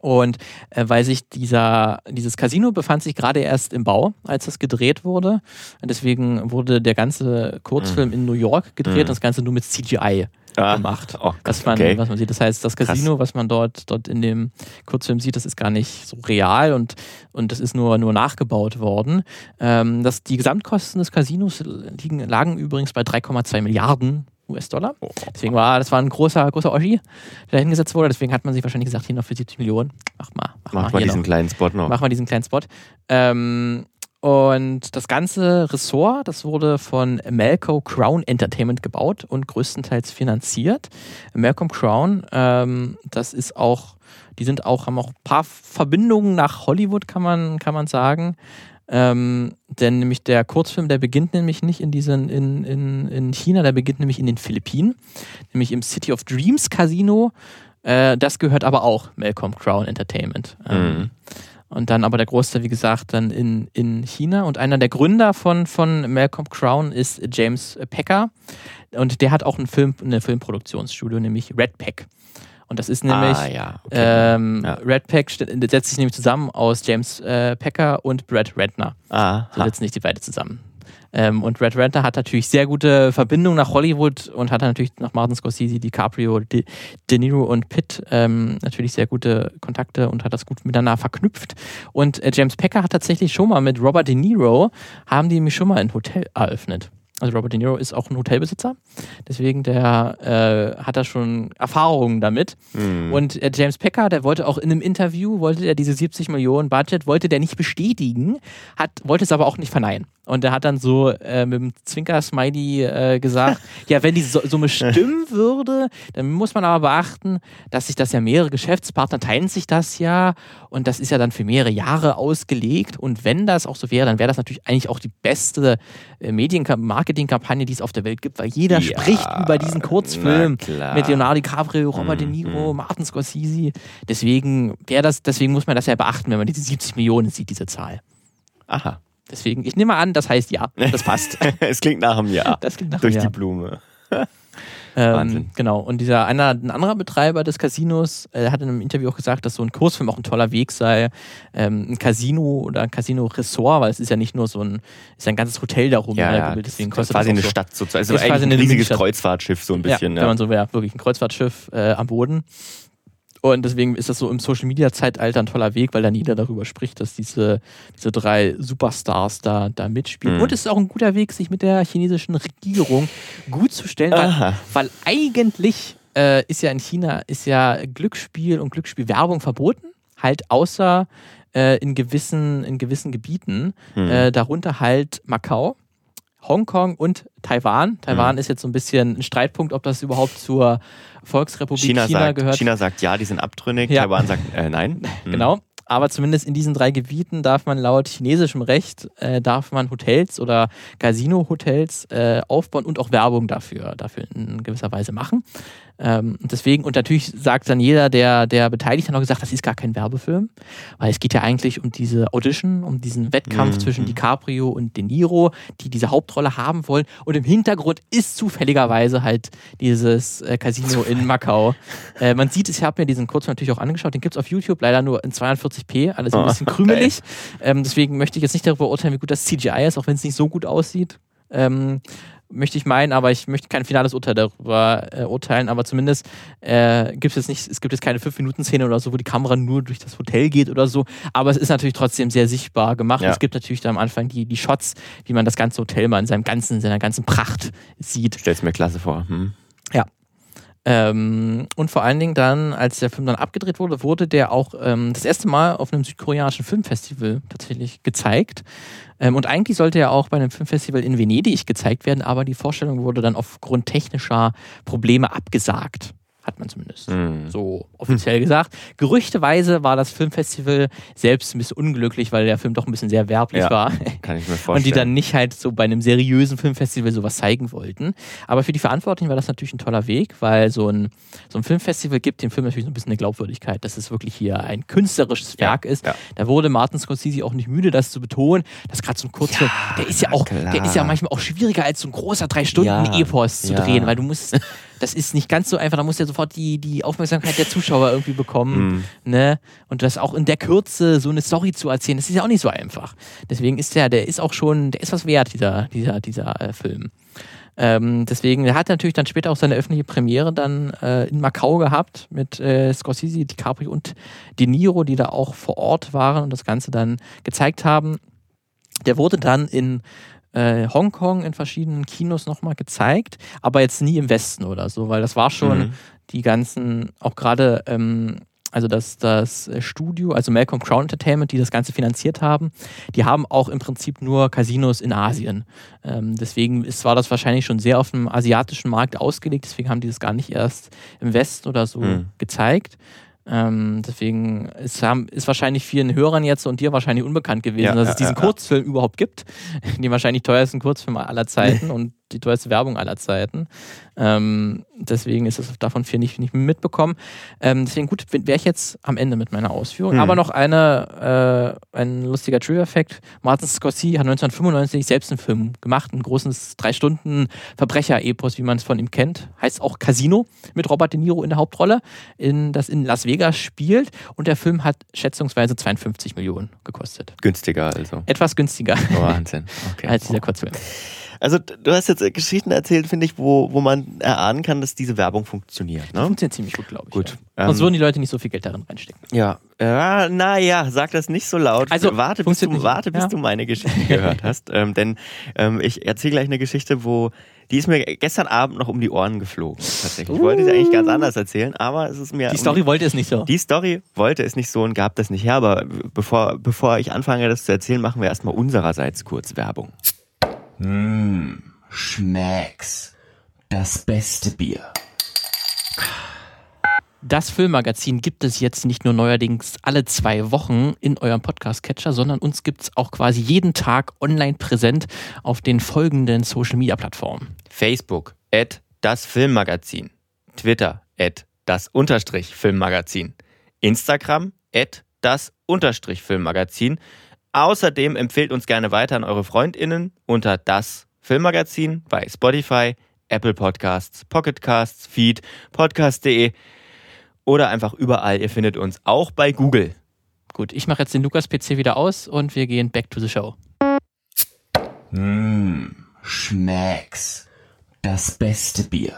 Und äh, weil sich dieser, dieses Casino befand sich gerade erst im Bau, als das gedreht wurde. Und deswegen wurde der ganze Kurzfilm mhm. in New York gedreht mhm. und das Ganze nur mit C G I ah. gemacht. Oh, was, man, okay. was man sieht. Das heißt, das Casino, Krass. was man dort, dort in dem Kurzfilm sieht, das ist gar nicht so real und, und das ist nur, nur nachgebaut worden. Ähm, das, die Gesamtkosten des Casinos liegen, lagen übrigens bei drei Komma zwei Milliarden U S-Dollar. Deswegen war das war ein großer, großer Oschi, der hingesetzt wurde. Deswegen hat man sich wahrscheinlich gesagt, hier noch für siebzig Millionen. Mach mal. Mach,
mach
mal,
mal diesen
noch.
kleinen Spot noch.
Mach mal diesen kleinen Spot. Ähm, und das ganze Ressort, das wurde von Malcolm Crown Entertainment gebaut und größtenteils finanziert. Malcolm Crown, ähm, das ist auch, die sind auch, haben auch ein paar Verbindungen nach Hollywood, kann man, kann man sagen. Ähm, denn nämlich der Kurzfilm, der beginnt nämlich nicht in diesen, in, in, in China, der beginnt nämlich in den Philippinen, nämlich im City of Dreams Casino. Äh, das gehört aber auch Malcolm Crown Entertainment. Ähm, mhm. Und dann aber der Großteil, wie gesagt, dann in, in China. Und einer der Gründer von, von Malcolm Crown ist James Packer. Und der hat auch ein Film, eine Filmproduktionsstudio, nämlich Red Pack. Und das ist nämlich,
ah, ja. Okay.
ähm,
ja.
Red Pack setzt sich nämlich zusammen aus James äh, Packer und Brett Ratner.
Ah,
so setzen sich die beide zusammen. Ähm, und Brett Ratner hat natürlich sehr gute Verbindungen nach Hollywood und hat natürlich nach Martin Scorsese, DiCaprio, De, De Niro und Pitt ähm, natürlich sehr gute Kontakte und hat das gut miteinander verknüpft. Und äh, James Packer hat tatsächlich schon mal mit Robert De Niro, haben die nämlich schon mal ein Hotel eröffnet. Also Robert De Niro ist auch ein Hotelbesitzer, deswegen der äh, hat da schon Erfahrungen damit. Mhm. Und äh, James Packer, der wollte auch in einem Interview, wollte er diese siebzig Millionen Budget, wollte der nicht bestätigen, hat, wollte es aber auch nicht verneinen. Und er hat dann so äh, mit dem Zwinker-Smiley äh, gesagt, ja, wenn die Summe stimmen würde, dann muss man aber beachten, dass sich das ja mehrere Geschäftspartner teilen sich das ja und das ist ja dann für mehrere Jahre ausgelegt und wenn das auch so wäre, dann wäre das natürlich eigentlich auch die beste äh, Medien-Marketing-Kampagne, die es auf der Welt gibt, weil jeder ja, spricht über diesen Kurzfilm mit Leonardo DiCaprio, Robert mhm. De Niro, Martin Scorsese. Deswegen wäre das, deswegen muss man das ja beachten, wenn man diese siebzig Millionen sieht, diese Zahl.
Aha.
Deswegen, ich nehme an, das heißt ja, das passt.
Es klingt nach einem Ja.
Das klingt nach
Durch
einem
die
Ja.
Blume.
ähm,
Wahnsinn.
Genau, und dieser einer, ein anderer Betreiber des Casinos äh, hat in einem Interview auch gesagt, dass so ein Kurzfilm auch ein toller Weg sei, ähm, ein Casino oder ein Casino-Ressort, weil es ist ja nicht nur so ein, ist ja ein ganzes Hotel darum.
Ja, ja,
deswegen
das
kostet
quasi
das
eine
so.
Stadt sozusagen. Also
Ist
eigentlich
quasi
ein
eine
riesiges
Stadt.
Kreuzfahrtschiff so ein bisschen.
Ja,
Ja,
wenn man so wäre, wirklich ein Kreuzfahrtschiff äh, am Boden. Und deswegen ist das so im Social-Media-Zeitalter ein toller Weg, weil dann jeder darüber spricht, dass diese, diese drei Superstars da, da mitspielen.
Mhm.
Und es ist auch ein guter Weg, sich mit der chinesischen Regierung gut zu stellen, weil, weil eigentlich äh, ist ja in China ist ja Glücksspiel und Glücksspielwerbung verboten, halt außer äh, in, gewissen, in gewissen Gebieten, mhm. äh, darunter halt Macau, Hongkong und Taiwan. Taiwan mhm. ist jetzt so ein bisschen ein Streitpunkt, ob das überhaupt zur Volksrepublik China,
China sagt,
gehört.
China sagt ja, die sind abtrünnig.
Ja.
Taiwan sagt äh, nein. Mhm.
Genau. Aber zumindest in diesen drei Gebieten darf man laut chinesischem Recht, äh, darf man Hotels oder Casino-Hotels äh, aufbauen und auch Werbung dafür, dafür in gewisser Weise machen. Ähm, und deswegen, und natürlich sagt dann jeder, der, der beteiligt hat noch gesagt, das ist gar kein Werbefilm, weil es geht ja eigentlich um diese Audition, um diesen Wettkampf mhm. zwischen DiCaprio und De Niro, die diese Hauptrolle haben wollen. Und im Hintergrund ist zufälligerweise halt dieses äh, Casino in Macau. Äh, man sieht es, ich habe mir diesen Kurzfilm natürlich auch angeschaut, den gibt es auf YouTube leider nur in zweiundvierzig p, alles ein bisschen krümelig. Ähm, deswegen möchte ich jetzt nicht darüber urteilen, wie gut das C G I ist, auch wenn es nicht so gut aussieht. Ähm, möchte ich meinen, aber ich möchte kein finales Urteil darüber äh, urteilen, aber zumindest äh, gibt es jetzt nicht, es gibt jetzt keine fünf Minuten Szene oder so, wo die Kamera nur durch das Hotel geht oder so, aber es ist natürlich trotzdem sehr sichtbar gemacht.
Ja.
Es gibt natürlich da am Anfang die, die Shots, wie man das ganze Hotel mal in seinem ganzen, seiner ganzen Pracht sieht.
Stell's mir klasse vor. Hm.
Ja. Ähm, und vor allen Dingen dann, als der Film dann abgedreht wurde, wurde der auch ähm, das erste Mal auf einem südkoreanischen Filmfestival tatsächlich gezeigt. Ähm, und eigentlich sollte er auch bei einem Filmfestival in Venedig gezeigt werden, aber die Vorstellung wurde dann aufgrund technischer Probleme abgesagt. Hat man zumindest mm. so offiziell gesagt. Gerüchteweise war das Filmfestival selbst ein bisschen unglücklich, weil der Film doch ein bisschen sehr werblich
ja,
war.
Kann ich mir vorstellen.
Und die dann nicht halt so bei einem seriösen Filmfestival sowas zeigen wollten. Aber für die Verantwortlichen war das natürlich ein toller Weg, weil so ein, so ein Filmfestival gibt dem Film natürlich so ein bisschen eine Glaubwürdigkeit, dass es wirklich hier ein künstlerisches Werk
ja,
ist.
Ja.
Da wurde Martin Scorsese auch nicht müde, das zu betonen, dass gerade so ein Kurzfilm, ja, der ist ja auch, klar. der ist ja manchmal auch schwieriger als so ein großer drei Stunden Epos ja, zu
ja.
drehen, weil du musst das ist nicht ganz so einfach. Da muss ja sofort die, die Aufmerksamkeit der Zuschauer irgendwie bekommen. Mm. Ne? Und das auch in der Kürze so eine Story zu erzählen, das ist ja auch nicht so einfach. Deswegen ist der, der ist auch schon, der ist was wert, dieser, dieser, dieser äh, Film. Ähm, deswegen, er hat natürlich dann später auch seine öffentliche Premiere dann äh, in Macau gehabt mit äh, Scorsese, DiCaprio und De Niro, die da auch vor Ort waren und das Ganze dann gezeigt haben. Der wurde dann in äh, Hongkong in verschiedenen Kinos nochmal gezeigt, aber jetzt nie im Westen oder so, weil das war schon mhm. die ganzen, auch gerade ähm, also das, das Studio, also Malcolm Crown Entertainment, die das Ganze finanziert haben, die haben auch im Prinzip nur Casinos in Asien. Ähm, deswegen ist, war das wahrscheinlich schon sehr auf dem asiatischen Markt ausgelegt, deswegen haben die das gar nicht erst im Westen oder so mhm. gezeigt. Ähm, deswegen ist, haben, ist wahrscheinlich vielen Hörern jetzt und dir wahrscheinlich unbekannt gewesen, ja, dass es diesen ja, ja. Kurzfilm überhaupt gibt. Den wahrscheinlich teuersten Kurzfilm aller Zeiten und die teuerste Werbung aller Zeiten. Ähm, deswegen ist es davon viel nicht, nicht mitbekommen. Ähm, deswegen gut, wäre ich jetzt am Ende mit meiner Ausführung. Hm. Aber noch eine, äh, ein lustiger Trivia-Fact. Martin Scorsese hat neunzehnhundertfünfundneunzig selbst einen Film gemacht, ein großes drei Stunden Verbrecher-Epos, wie man es von ihm kennt. Heißt auch Casino, mit Robert De Niro in der Hauptrolle, in, das in Las Vegas spielt. Und der Film hat schätzungsweise zweiundfünfzig Millionen gekostet.
Günstiger also.
Etwas günstiger.
Wahnsinn. Okay.
als dieser Kurzfilm.
Also du hast jetzt Geschichten erzählt, finde ich, wo, wo man erahnen kann, dass diese Werbung funktioniert. Ne?
Die funktioniert ziemlich gut, glaube ich.
Gut.
Ja. Sonst ähm, würden die Leute nicht so viel Geld darin reinstecken.
Ja, äh, naja, sag das nicht so laut.
Also,
warte, bis, du, warte, bis ja. du meine Geschichte gehört hast. ähm, denn ähm, ich erzähle gleich eine Geschichte, wo die ist mir gestern Abend noch um die Ohren geflogen. Tatsächlich. Uh. Ich wollte sie eigentlich ganz anders erzählen, aber es ist mir...
Die Story um, wollte es nicht so.
Die Story wollte es nicht so und gab das nicht her. Aber bevor, bevor ich anfange, das zu erzählen, machen wir erstmal unsererseits kurz Werbung.
Mmh. Schmecks. Das beste Bier.
Das Filmmagazin gibt es jetzt nicht nur neuerdings alle zwei Wochen in eurem Podcast-Catcher, sondern uns gibt es auch quasi jeden Tag online präsent auf den folgenden Social-Media-Plattformen.
Facebook, at das Filmmagazin. Twitter, at das Unterstrich Filmmagazin. Instagram, at das Unterstrich Filmmagazin. Außerdem empfehlt uns gerne weiter an eure FreundInnen unter das Filmmagazin bei Spotify, Apple Podcasts, Pocket Casts, Feed, podcast punkt de oder einfach überall. Ihr findet uns auch bei Google.
Gut, ich mache jetzt den Lukas-P C wieder aus und wir gehen back to the show.
Mmh, Schmecks. Das beste Bier.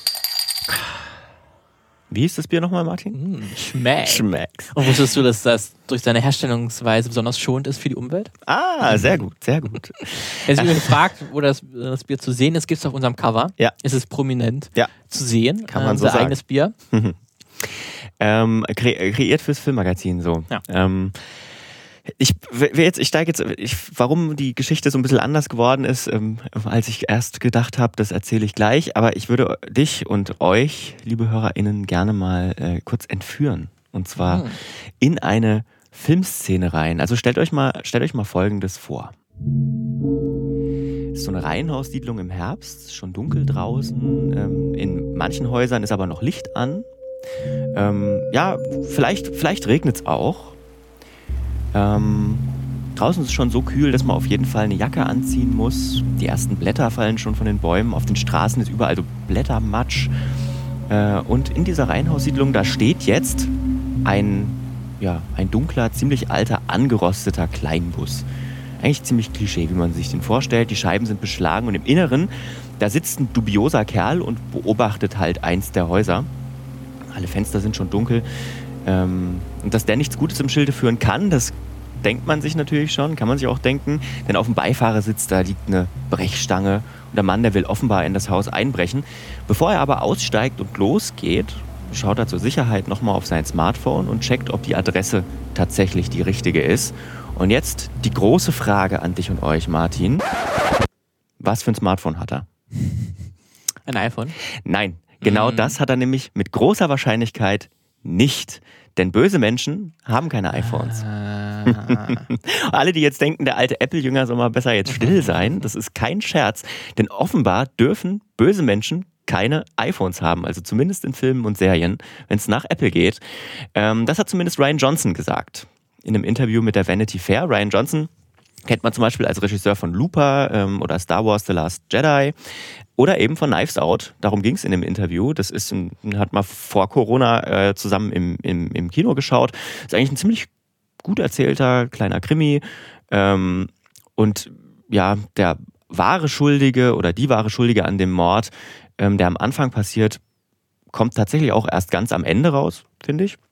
Wie hieß das Bier nochmal, Martin?
Mm, Schmecks.
Schmecks.
Und wusstest du, dass das durch seine Herstellungsweise besonders schonend ist für die Umwelt?
Ah, sehr gut, sehr gut.
Wenn sich jemand fragt, wo das, das Bier zu sehen ist, gibt es auf unserem Cover.
Ja.
Es ist prominent
ja.
zu sehen.
Kann man
äh,
so sagen.
Eigenes Bier.
ähm, kre- kreiert fürs Filmmagazin so.
Ja.
Ähm, Ich, jetzt, ich steige jetzt, ich, warum die Geschichte so ein bisschen anders geworden ist, ähm, als ich erst gedacht habe, das erzähle ich gleich. Aber ich würde dich und euch, liebe HörerInnen, gerne mal äh, kurz entführen. Und zwar hm. in eine Filmszene rein. Also stellt euch mal, stellt euch mal Folgendes vor. Es ist so eine Reihenhaussiedlung im Herbst, schon dunkel draußen. Ähm, in manchen Häusern ist aber noch Licht an. Ähm, ja, vielleicht, vielleicht regnet es auch. Ähm, draußen ist es schon so kühl, dass man auf jeden Fall eine Jacke anziehen muss. Die ersten Blätter fallen schon von den Bäumen. Auf den Straßen ist überall so Blättermatsch. Äh, und in dieser Reihenhaussiedlung, da steht jetzt ein, ja, ein dunkler, ziemlich alter, angerosteter Kleinbus. Eigentlich ziemlich Klischee, wie man sich den vorstellt. Die Scheiben sind beschlagen und im Inneren, da sitzt ein dubioser Kerl und beobachtet halt eins der Häuser. Alle Fenster sind schon dunkel. Ähm, und dass der nichts Gutes im Schilde führen kann, das denkt man sich natürlich schon, kann man sich auch denken. Denn auf dem Beifahrersitz, da liegt eine Brechstange und der Mann, der will offenbar in das Haus einbrechen. Bevor er aber aussteigt und losgeht, schaut er zur Sicherheit nochmal auf sein Smartphone und checkt, ob die Adresse tatsächlich die richtige ist. Und jetzt die große Frage an dich und euch, Martin. Was für ein Smartphone hat er?
Ein iPhone?
Nein, genau mhm. das hat er nämlich mit großer Wahrscheinlichkeit nicht. Denn böse Menschen haben keine iPhones. Ah. Alle, die jetzt denken, der alte Apple-Jünger soll mal besser jetzt still sein, das ist kein Scherz. Denn offenbar dürfen böse Menschen keine iPhones haben. Also zumindest in Filmen und Serien, wenn es nach Apple geht. Ähm, das hat zumindest Rian Johnson gesagt. In einem Interview mit der Vanity Fair. Rian Johnson Kennt man zum Beispiel als Regisseur von Looper ähm, oder Star Wars The Last Jedi oder eben von Knives Out. Darum ging es in dem Interview. Das ist ein, hat mal vor Corona äh, zusammen im, im, im Kino geschaut. Ist eigentlich ein ziemlich gut erzählter kleiner Krimi. Ähm, und ja, der wahre Schuldige oder die wahre Schuldige an dem Mord, ähm, der am Anfang passiert, kommt tatsächlich auch erst ganz am Ende raus, finde ich.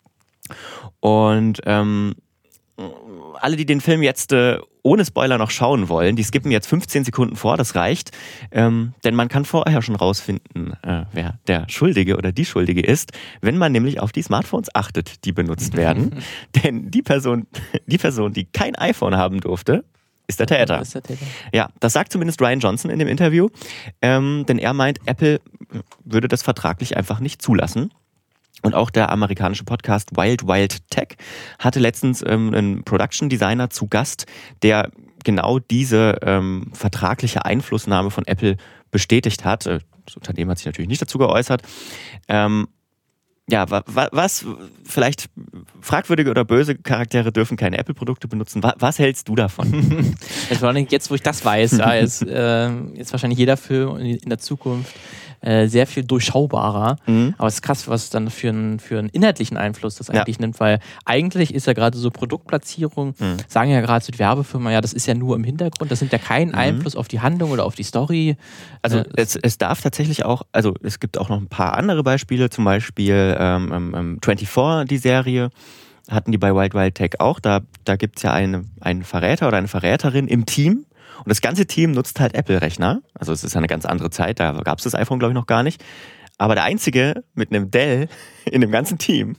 Und ähm, alle, die den Film jetzt äh, ohne Spoiler noch schauen wollen, die skippen jetzt fünfzehn Sekunden vor, das reicht. Ähm, denn man kann vorher schon rausfinden, äh, wer der Schuldige oder die Schuldige ist, wenn man nämlich auf die Smartphones achtet, die benutzt werden. Denn die Person, die Person, die kein iPhone haben durfte, ist der Täter.
Das ist der Täter.
Ja, das sagt zumindest Ryan Johnson in dem Interview. Ähm, denn er meint, Apple würde das vertraglich einfach nicht zulassen. Und auch der amerikanische Podcast Wild Wild Tech hatte letztens ähm, einen Production Designer zu Gast, der genau diese ähm, vertragliche Einflussnahme von Apple bestätigt hat. Das Unternehmen hat sich natürlich nicht dazu geäußert. Ähm, ja, wa, wa, was, vielleicht fragwürdige oder böse Charaktere dürfen keine Apple-Produkte benutzen. Was, was hältst du davon?
Jetzt, wo ich das weiß, ja, ist äh, jetzt wahrscheinlich jeder Film in der Zukunft äh, sehr viel durchschaubarer. Mhm. Aber es ist krass, was dann für einen, für einen inhaltlichen Einfluss das eigentlich ja. nimmt, weil eigentlich ist ja gerade so Produktplatzierung, mhm. sagen ja gerade so die Werbefirmen, ja, das ist ja nur im Hintergrund, das nimmt ja keinen mhm. Einfluss auf die Handlung oder auf die Story.
Also
äh,
es, es darf tatsächlich auch, also es gibt auch noch ein paar andere Beispiele, zum Beispiel ähm, ähm, vierundzwanzig, die Serie, hatten die bei Wild Wild Tech auch. Da, da gibt es ja eine, einen Verräter oder eine Verräterin im Team. Und das ganze Team nutzt halt Apple-Rechner. Also es ist eine ganz andere Zeit, da gab es das iPhone, glaube ich, noch gar nicht. Aber der Einzige mit einem Dell in dem ganzen Team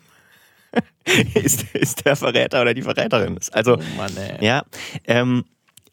ist, ist der Verräter oder die Verräterin. Also,
oh Mann, ey.
ja, ähm,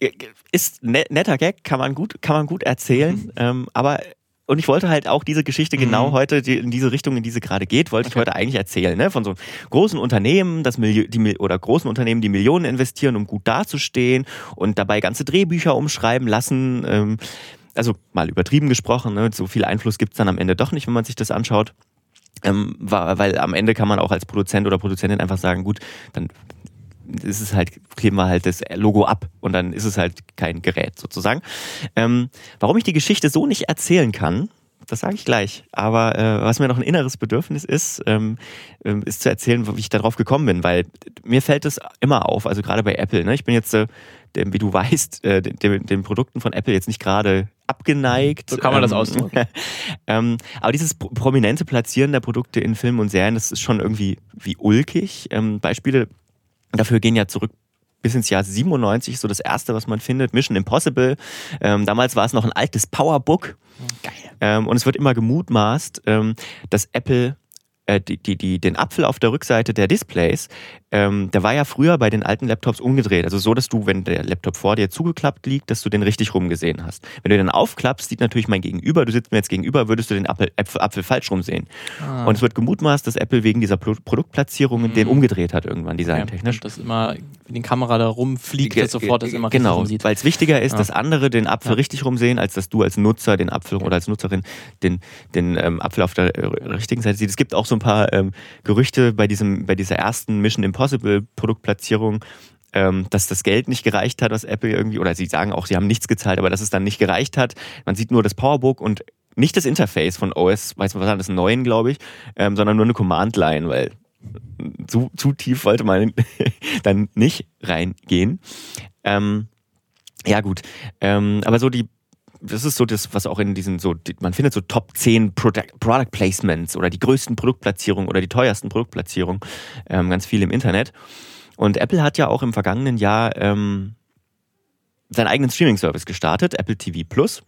ist netter Gag, kann man gut, kann man gut erzählen, ähm, aber und ich wollte halt auch diese Geschichte genau mhm. heute, die, in diese Richtung, in die sie gerade geht, wollte okay. ich heute eigentlich erzählen, ne? Von so großen Unternehmen, das Mil- die, oder großen Unternehmen, die Millionen investieren, um gut dazustehen und dabei ganze Drehbücher umschreiben lassen. Ähm, also mal übertrieben gesprochen, ne? So viel Einfluss gibt's dann am Ende doch nicht, wenn man sich das anschaut. Ähm, weil am Ende kann man auch als Produzent oder Produzentin einfach sagen, gut, dann ist es halt, kleben wir halt das Logo ab und dann ist es halt kein Gerät sozusagen. Ähm, warum ich die Geschichte so nicht erzählen kann, das sage ich gleich. Aber äh, was mir noch ein inneres Bedürfnis ist, ähm, äh, ist zu erzählen, wie ich darauf gekommen bin, weil mir fällt es immer auf, also gerade bei Apple, ne? Ich bin jetzt, äh, dem, wie du weißt, äh, den, den Produkten von Apple jetzt nicht gerade abgeneigt.
So kann man
ähm,
das ausdrücken.
ähm, aber dieses prominente Platzieren der Produkte in Filmen und Serien, das ist schon irgendwie wie ulkig. Ähm, Beispiele dafür gehen ja zurück bis ins Jahr siebenundneunzig, so das erste, was man findet, Mission Impossible. Ähm, damals war es noch ein altes Powerbook. Geil. Ähm, und es wird immer gemutmaßt, ähm, dass Apple äh, die, die, die, den Apfel auf der Rückseite der Displays, ähm, der war ja früher bei den alten Laptops umgedreht. Also so, dass du, wenn der Laptop vor dir zugeklappt liegt, dass du den richtig rumgesehen hast. Wenn du den aufklappst, sieht natürlich mein Gegenüber, du sitzt mir jetzt gegenüber, würdest du den Apfel, Apfel, Apfel falsch rumsehen. Ah. Und es wird gemutmaßt, dass Apple wegen dieser Pro- Produktplatzierungen mhm. den umgedreht hat irgendwann, designtechnisch.
Ja, dass immer, wenn die Kamera da rumfliegt,
Ge-
dass sofort das immer
genau,
richtig rumsieht.
Weil es wichtiger ist,
ja.
dass andere den Apfel
ja.
richtig rumsehen, als dass du als Nutzer den Apfel oder als Nutzerin den, den ähm, Apfel auf der äh, richtigen Seite siehst. Es gibt auch so ein paar ähm, Gerüchte bei diesem, bei dieser ersten Mission Impossible Produktplatzierung, ähm, dass das Geld nicht gereicht hat, was Apple irgendwie, oder sie sagen auch, sie haben nichts gezahlt, aber dass es dann nicht gereicht hat. Man sieht nur das Powerbook und nicht das Interface von O S, weiß man was, das neun, glaube ich, ähm, sondern nur eine Command-Line, weil zu, zu tief wollte man dann nicht reingehen. Ähm, ja gut, ähm, aber so die das ist so das, was auch in diesen so, man findet so Top zehn Product, Product Placements oder die größten Produktplatzierungen oder die teuersten Produktplatzierungen, ähm, ganz viel im Internet. Und Apple hat ja auch im vergangenen Jahr ähm, seinen eigenen Streaming-Service gestartet, Apple T V Plus.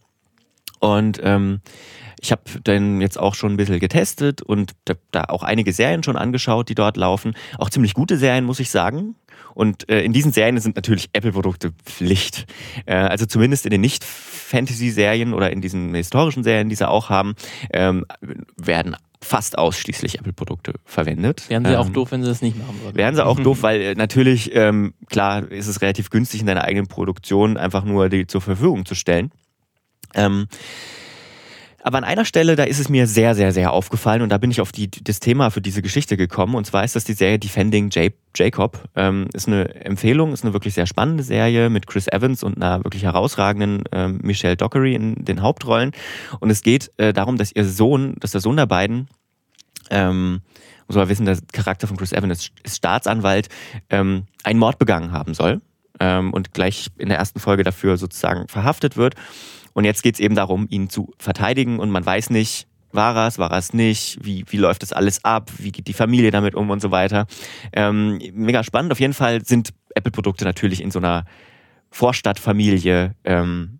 Und ähm, ich habe den jetzt auch schon ein bisschen getestet und da, da auch einige Serien schon angeschaut, die dort laufen. Auch ziemlich gute Serien, muss ich sagen. Und äh, in diesen Serien sind natürlich Apple-Produkte Pflicht. Äh, also zumindest in den Nicht-Fantasy-Serien oder in diesen historischen Serien, die sie auch haben, ähm, werden fast ausschließlich Apple-Produkte verwendet.
Wären sie
ähm,
auch doof, wenn sie das nicht machen würden.
Wären sie auch doof, weil äh, natürlich, ähm, klar, ist es relativ günstig in deiner eigenen Produktion einfach nur die zur Verfügung zu stellen. Ähm, Aber an einer Stelle, da ist es mir sehr, sehr, sehr aufgefallen und da bin ich auf die, das Thema für diese Geschichte gekommen. Und zwar ist das die Serie Defending J- Jacob. Ähm, ist eine Empfehlung, ist eine wirklich sehr spannende Serie mit Chris Evans und einer wirklich herausragenden ähm, Michelle Dockery in den Hauptrollen. Und es geht äh, darum, dass ihr Sohn, dass der Sohn der beiden, ähm, muss man wissen, der Charakter von Chris Evans ist, ist Staatsanwalt, ähm, einen Mord begangen haben soll ähm, und gleich in der ersten Folge dafür sozusagen verhaftet wird. Und jetzt geht es eben darum, ihn zu verteidigen und man weiß nicht, war er es, war er es nicht, wie, wie läuft das alles ab, wie geht die Familie damit um und so weiter. Ähm, mega spannend. Auf jeden Fall sind Apple-Produkte natürlich in so einer Vorstadtfamilie ähm,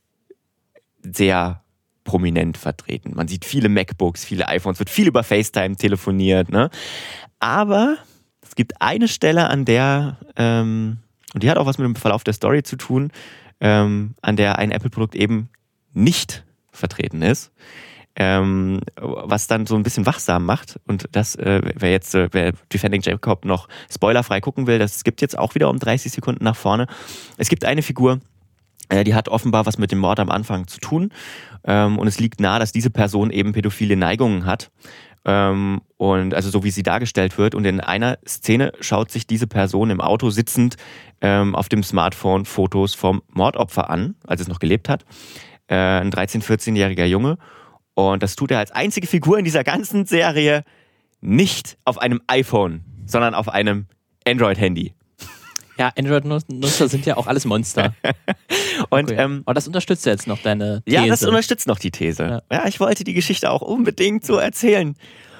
sehr prominent vertreten. Man sieht viele MacBooks, viele iPhones, wird viel über FaceTime telefoniert, ne? Aber es gibt eine Stelle, an der, ähm, und die hat auch was mit dem Verlauf der Story zu tun, Ähm, an der ein Apple-Produkt eben nicht vertreten ist, ähm, was dann so ein bisschen wachsam macht. Und das, äh, wer jetzt, äh, wer Defending Jacob noch spoilerfrei gucken will, das gibt jetzt auch wieder um dreißig Sekunden nach vorne. Es gibt eine Figur, äh, die hat offenbar was mit dem Mord am Anfang zu tun ähm, und es liegt nahe, dass diese Person eben pädophile Neigungen hat. Ähm, und also so wie sie dargestellt wird. Und in einer Szene schaut sich diese Person im Auto sitzend ähm, auf dem Smartphone Fotos vom Mordopfer an, als es noch gelebt hat. Äh, ein dreizehn-, vierzehnjähriger Junge. Und das tut er als einzige Figur in dieser ganzen Serie nicht auf einem iPhone, sondern auf einem Android-Handy.
Ja, Android-Nutzer sind ja auch alles Monster.
Und,
okay.
ähm,
Aber das unterstützt ja jetzt noch deine These.
Ja, das unterstützt noch die These. Ja. ja, ich wollte die Geschichte auch unbedingt so erzählen.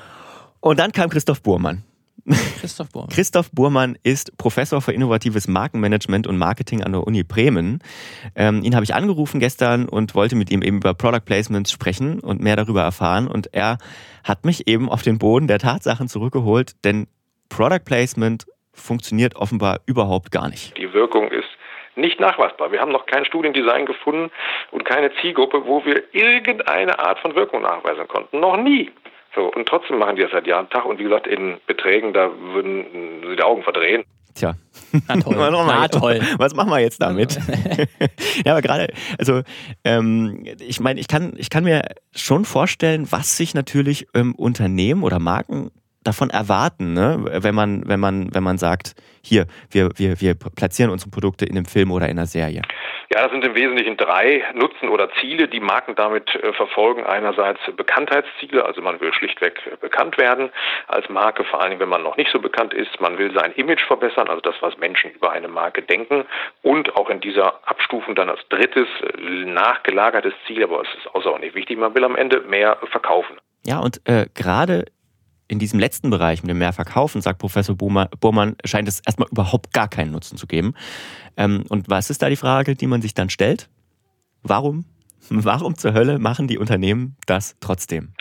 Und dann kam Christoph Burmann.
Christoph Burmann.
Christoph Burmann ist Professor für innovatives Markenmanagement und Marketing an der Uni Bremen. Ähm, ihn habe ich angerufen gestern und wollte mit ihm eben über Product Placements sprechen und mehr darüber erfahren. Und er hat mich eben auf den Boden der Tatsachen zurückgeholt, denn Product Placement funktioniert offenbar überhaupt gar nicht.
Die Wirkung ist nicht nachweisbar. Wir haben noch kein Studiendesign gefunden und keine Zielgruppe, wo wir irgendeine Art von Wirkung nachweisen konnten. Noch nie. So, und trotzdem machen die das seit Jahr und Tag. Und wie gesagt, in Beträgen, da würden sie die Augen verdrehen.
Tja.
Na toll.
was, machen
Na toll.
was machen wir jetzt damit? Ja, aber gerade, also ähm, ich meine, ich kann, ich kann mir schon vorstellen, was sich natürlich ähm, Unternehmen oder Marken davon erwarten, ne? wenn man, wenn man, wenn man sagt, hier, wir, wir, wir platzieren unsere Produkte in einem Film oder in einer Serie.
Ja, das sind im Wesentlichen drei Nutzen oder Ziele, die Marken damit äh, verfolgen. Einerseits Bekanntheitsziele, also man will schlichtweg äh, bekannt werden als Marke, vor allem wenn man noch nicht so bekannt ist. Man will sein Image verbessern, also das, was Menschen über eine Marke denken. Und auch in dieser Abstufung dann als drittes, äh, nachgelagertes Ziel, aber es ist außerordentlich wichtig, man will am Ende mehr verkaufen.
Ja, und äh, gerade in diesem letzten Bereich mit dem Mehrverkaufen, sagt Professor Burmann, scheint es erstmal überhaupt gar keinen Nutzen zu geben. Ähm, und was ist da die Frage, die man sich dann stellt? Warum? Warum zur Hölle machen die Unternehmen das trotzdem?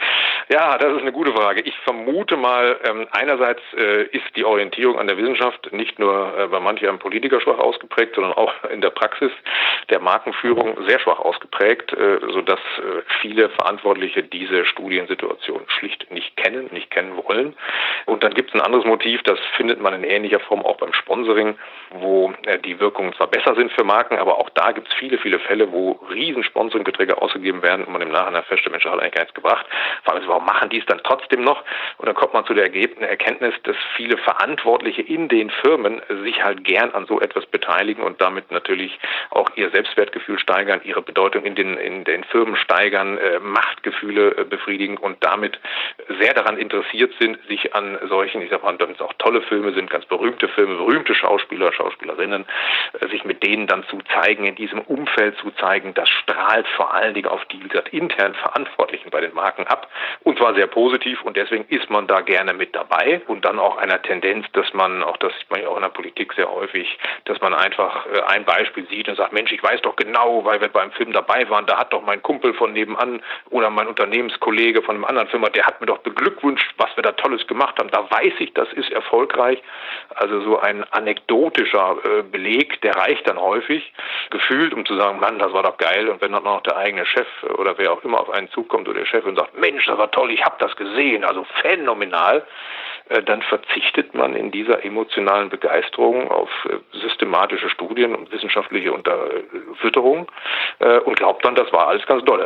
Ja, das ist eine gute Frage. Ich vermute mal, ähm, einerseits äh, ist die Orientierung an der Wissenschaft nicht nur äh, bei manchen Politikern schwach ausgeprägt, sondern auch in der Praxis der Markenführung sehr schwach ausgeprägt, äh, sodass äh, viele Verantwortliche diese Studiensituation schlicht nicht kennen, nicht kennen wollen. Und dann gibt es ein anderes Motiv, das findet man in ähnlicher Form auch beim Sponsoring, wo äh, die Wirkungen zwar besser sind für Marken, aber auch da gibt es viele, viele Fälle, wo riesen Sponsoringbeträge ausgegeben werden und man im Nachhinein feststellt, Mensch, das hat eigentlich gar nichts gebracht. Vor allem, warum machen die es dann trotzdem noch? Und dann kommt man zu der Erkenntnis, dass viele Verantwortliche in den Firmen sich halt gern an so etwas beteiligen und damit natürlich auch ihr Selbstwertgefühl steigern, ihre Bedeutung in den, in den Firmen steigern, äh, Machtgefühle äh, befriedigen und damit sehr daran interessiert sind, sich an solchen, ich sag mal, wenn es auch tolle Filme sind, ganz berühmte Filme, berühmte Schauspieler, Schauspielerinnen, äh, sich mit denen dann zu zeigen, in diesem Umfeld zu zeigen, das strahlt vor allen Dingen auf die, wie gesagt, intern Verantwortlichen bei den Marken ab. Und zwar sehr positiv und deswegen ist man da gerne mit dabei und dann auch einer Tendenz, dass man, auch das sieht man ja auch in der Politik sehr häufig, dass man einfach äh, ein Beispiel sieht und sagt, Mensch, ich weiß doch genau, weil wir beim Film dabei waren, da hat doch mein Kumpel von nebenan oder mein Unternehmenskollege von einem anderen Firma, der hat mir doch beglückwünscht, was wir da Tolles gemacht haben, da weiß ich, das ist erfolgreich. Also so ein anekdotischer äh, Beleg, der reicht dann häufig, gefühlt, um zu sagen, Mann, das war doch geil. Und wenn dann noch der eigene Chef oder wer auch immer auf einen zukommt oder der Chef und sagt, Mensch, das war toll, ich habe das gesehen, also phänomenal, äh, dann verzichtet man in dieser emotionalen Begeisterung auf äh, systematische Studien und wissenschaftliche Unterfütterung äh, und glaubt dann, das war alles ganz dolle.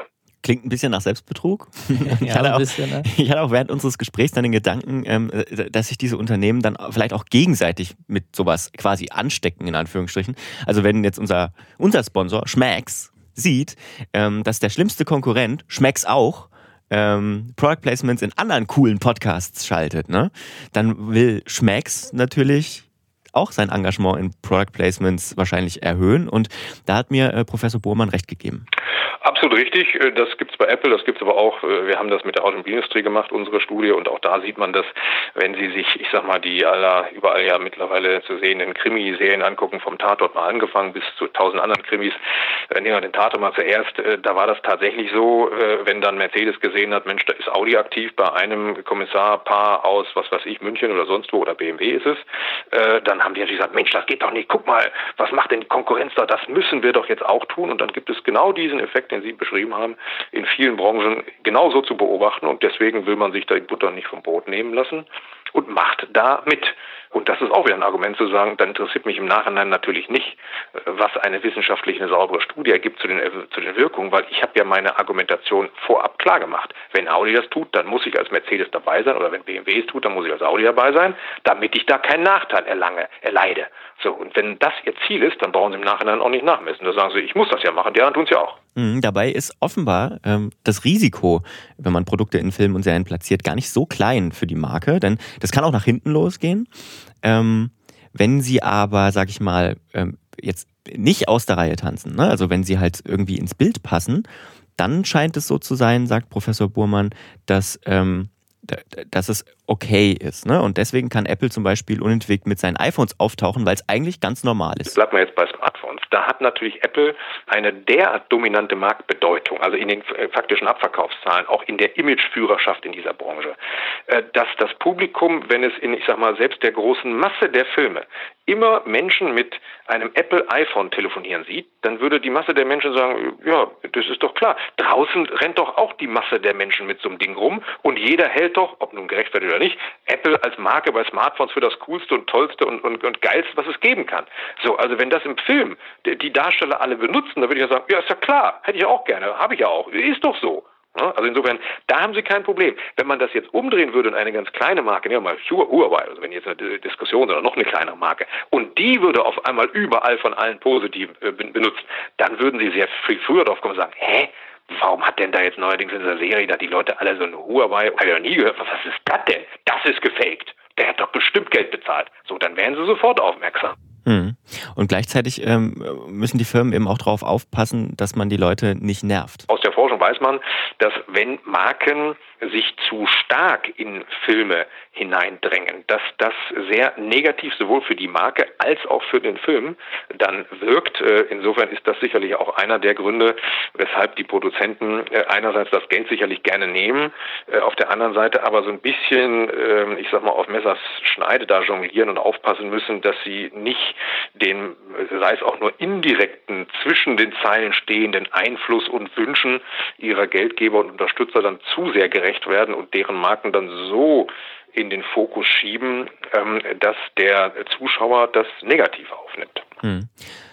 klingt ein bisschen nach Selbstbetrug.
Ja,
ich, hatte auch,
ein bisschen, ne?
ich hatte auch während unseres Gesprächs dann den Gedanken, ähm, dass sich diese Unternehmen dann vielleicht auch gegenseitig mit sowas quasi anstecken, in Anführungsstrichen. Also wenn jetzt unser, unser Sponsor, Schmecks, sieht, ähm, dass der schlimmste Konkurrent, Schmecks auch, ähm, Product Placements in anderen coolen Podcasts schaltet, ne? Dann will Schmecks natürlich auch sein Engagement in Product Placements wahrscheinlich erhöhen. Und da hat mir äh, Professor Bohrmann recht gegeben.
Absolut richtig. Das gibt es bei Apple, das gibt es aber auch, wir haben das mit der Automobilindustrie gemacht, unsere Studie, und auch da sieht man das, wenn Sie sich, ich sag mal, die aller, überall ja mittlerweile zu sehenden Krimiserien angucken, vom Tatort mal angefangen bis zu tausend anderen Krimis. Nehmen wir den Tatort mal zuerst, da war das tatsächlich so, wenn dann Mercedes gesehen hat, Mensch, da ist Audi aktiv bei einem Kommissarpaar aus, was weiß ich, München oder sonst wo, oder B M W ist es, dann haben die natürlich gesagt, Mensch, das geht doch nicht, guck mal, was macht denn die Konkurrenz da, das müssen wir doch jetzt auch tun, und dann gibt es genau diesen Effekt, den Sie beschrieben haben, in vielen Branchen genauso zu beobachten, und deswegen will man sich da die Butter nicht vom Brot nehmen lassen und macht da mit. Und das ist auch wieder ein Argument zu sagen, dann interessiert mich im Nachhinein natürlich nicht, was eine wissenschaftliche, eine saubere Studie ergibt zu den, zu den Wirkungen, weil ich habe ja meine Argumentation vorab klar gemacht. Wenn Audi das tut, dann muss ich als Mercedes dabei sein, oder wenn B M W es tut, dann muss ich als Audi dabei sein, damit ich da keinen Nachteil erlange, erleide. So, und wenn das Ihr Ziel ist, dann brauchen Sie im Nachhinein auch nicht nachmessen. Da sagen Sie, ich muss das ja machen, die anderen tun es ja auch.
Mhm, dabei ist offenbar ähm, das Risiko, wenn man Produkte in Filmen und Serien platziert, gar nicht so klein für die Marke, denn das kann auch nach hinten losgehen. Ähm, wenn Sie aber, sag ich mal, ähm, jetzt nicht aus der Reihe tanzen, ne? Also wenn Sie halt irgendwie ins Bild passen, dann scheint es so zu sein, sagt Professor Bohrmann, dass, ähm, dass es okay ist. Ne? Und deswegen kann Apple zum Beispiel unentwegt mit seinen iPhones auftauchen, weil es eigentlich ganz normal ist.
Bleibt man jetzt bei Smartphones. Da hat natürlich Apple eine derart dominante Marktbedeutung, also in den faktischen Abverkaufszahlen, auch in der Imageführerschaft in dieser Branche, dass das Publikum, wenn es in, ich sag mal, selbst der großen Masse der Filme immer Menschen mit einem Apple-iPhone telefonieren sieht, dann würde die Masse der Menschen sagen, ja, das ist doch klar. Draußen rennt doch auch die Masse der Menschen mit so einem Ding rum, und jeder hält doch, ob nun gerechtfertigt oder nicht, Apple als Marke bei Smartphones für das Coolste und Tollste und, und, und Geilste, was es geben kann. So, also wenn das im Film die Darsteller alle benutzen, dann würde ich ja sagen, ja, ist ja klar, hätte ich auch gerne, habe ich ja auch, ist doch so. Also insofern, da haben Sie kein Problem. Wenn man das jetzt umdrehen würde in eine ganz kleine Marke, nehmen wir mal Huawei, also wenn jetzt eine Diskussion oder noch eine kleinere Marke, und die würde auf einmal überall von allen positiv äh, benutzt, dann würden Sie sehr viel früher drauf kommen und sagen, hä? Warum hat denn da jetzt neuerdings in dieser Serie da die Leute alle so eine Huawei? Habe ich noch nie gehört. Was ist das denn? Das ist gefaked. Der hat doch bestimmt Geld bezahlt. So, dann wären Sie sofort aufmerksam.
Hm. Und gleichzeitig ähm, müssen die Firmen eben auch darauf aufpassen, dass man die Leute nicht nervt.
Aus der Forschung weiß man, dass wenn Marken sich zu stark in Filme hineindrängen, dass das sehr negativ sowohl für die Marke als auch für den Film dann wirkt. Insofern ist das sicherlich auch einer der Gründe, weshalb die Produzenten einerseits das Geld sicherlich gerne nehmen, auf der anderen Seite aber so ein bisschen, ich sag mal, auf Messers Schneide da jonglieren und aufpassen müssen, dass sie nicht den, sei es auch nur indirekten, zwischen den Zeilen stehenden Einfluss und Wünschen ihrer Geldgeber und Unterstützer dann zu sehr gerecht werden und deren Marken dann so in den Fokus schieben, dass der Zuschauer das negativ aufnimmt.
Hm.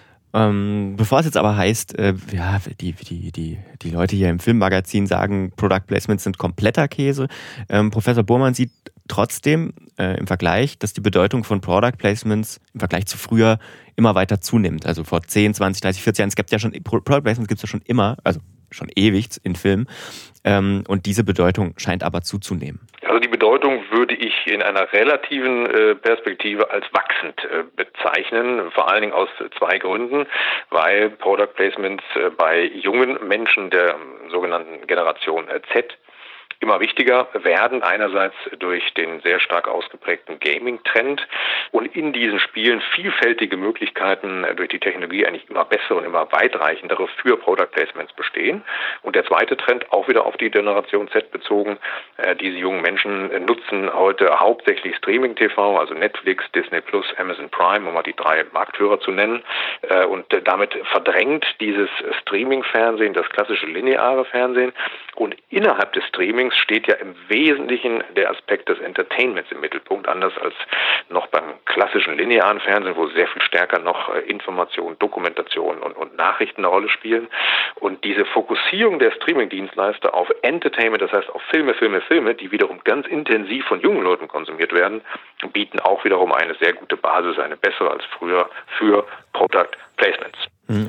Ähm, bevor es jetzt aber heißt, äh, ja, die, die, die, die Leute hier im Filmmagazin sagen, Product Placements sind kompletter Käse. Ähm, Professor Bohrmann sieht trotzdem äh, im Vergleich, dass die Bedeutung von Product Placements im Vergleich zu früher immer weiter zunimmt. Also vor zehn, zwanzig, dreißig, vierzig Jahren, es gibt ja schon, Product Placements gibt es ja schon immer, also schon ewig in Filmen. Ähm, und diese Bedeutung scheint aber zuzunehmen.
Also die Bedeutung würde ich in einer relativen äh, Perspektive als wachsend äh, bezeichnen, vor allen Dingen aus zwei Gründen, weil Product Placements äh, bei jungen Menschen der äh, sogenannten Generation äh, Z immer wichtiger werden, einerseits durch den sehr stark ausgeprägten Gaming-Trend und in diesen Spielen vielfältige Möglichkeiten durch die Technologie eigentlich immer bessere und immer weitreichendere für Product Placements bestehen. Und der zweite Trend, auch wieder auf die Generation Z bezogen, äh, diese jungen Menschen nutzen heute hauptsächlich Streaming-T V, also Netflix, Disney Plus, Amazon Prime, um mal die drei Marktführer zu nennen. Äh, und äh, damit verdrängt dieses Streaming-Fernsehen das klassische lineare Fernsehen. Und innerhalb des Streaming Streamings steht ja im Wesentlichen der Aspekt des Entertainments im Mittelpunkt, anders als noch beim klassischen linearen Fernsehen, wo sehr viel stärker noch Information, Dokumentation und, und Nachrichten eine Rolle spielen. Und diese Fokussierung der Streaming-Dienstleister auf Entertainment, das heißt auf Filme, Filme, Filme, die wiederum ganz intensiv von jungen Leuten konsumiert werden, bieten auch wiederum eine sehr gute Basis, eine bessere als früher für Product Placements.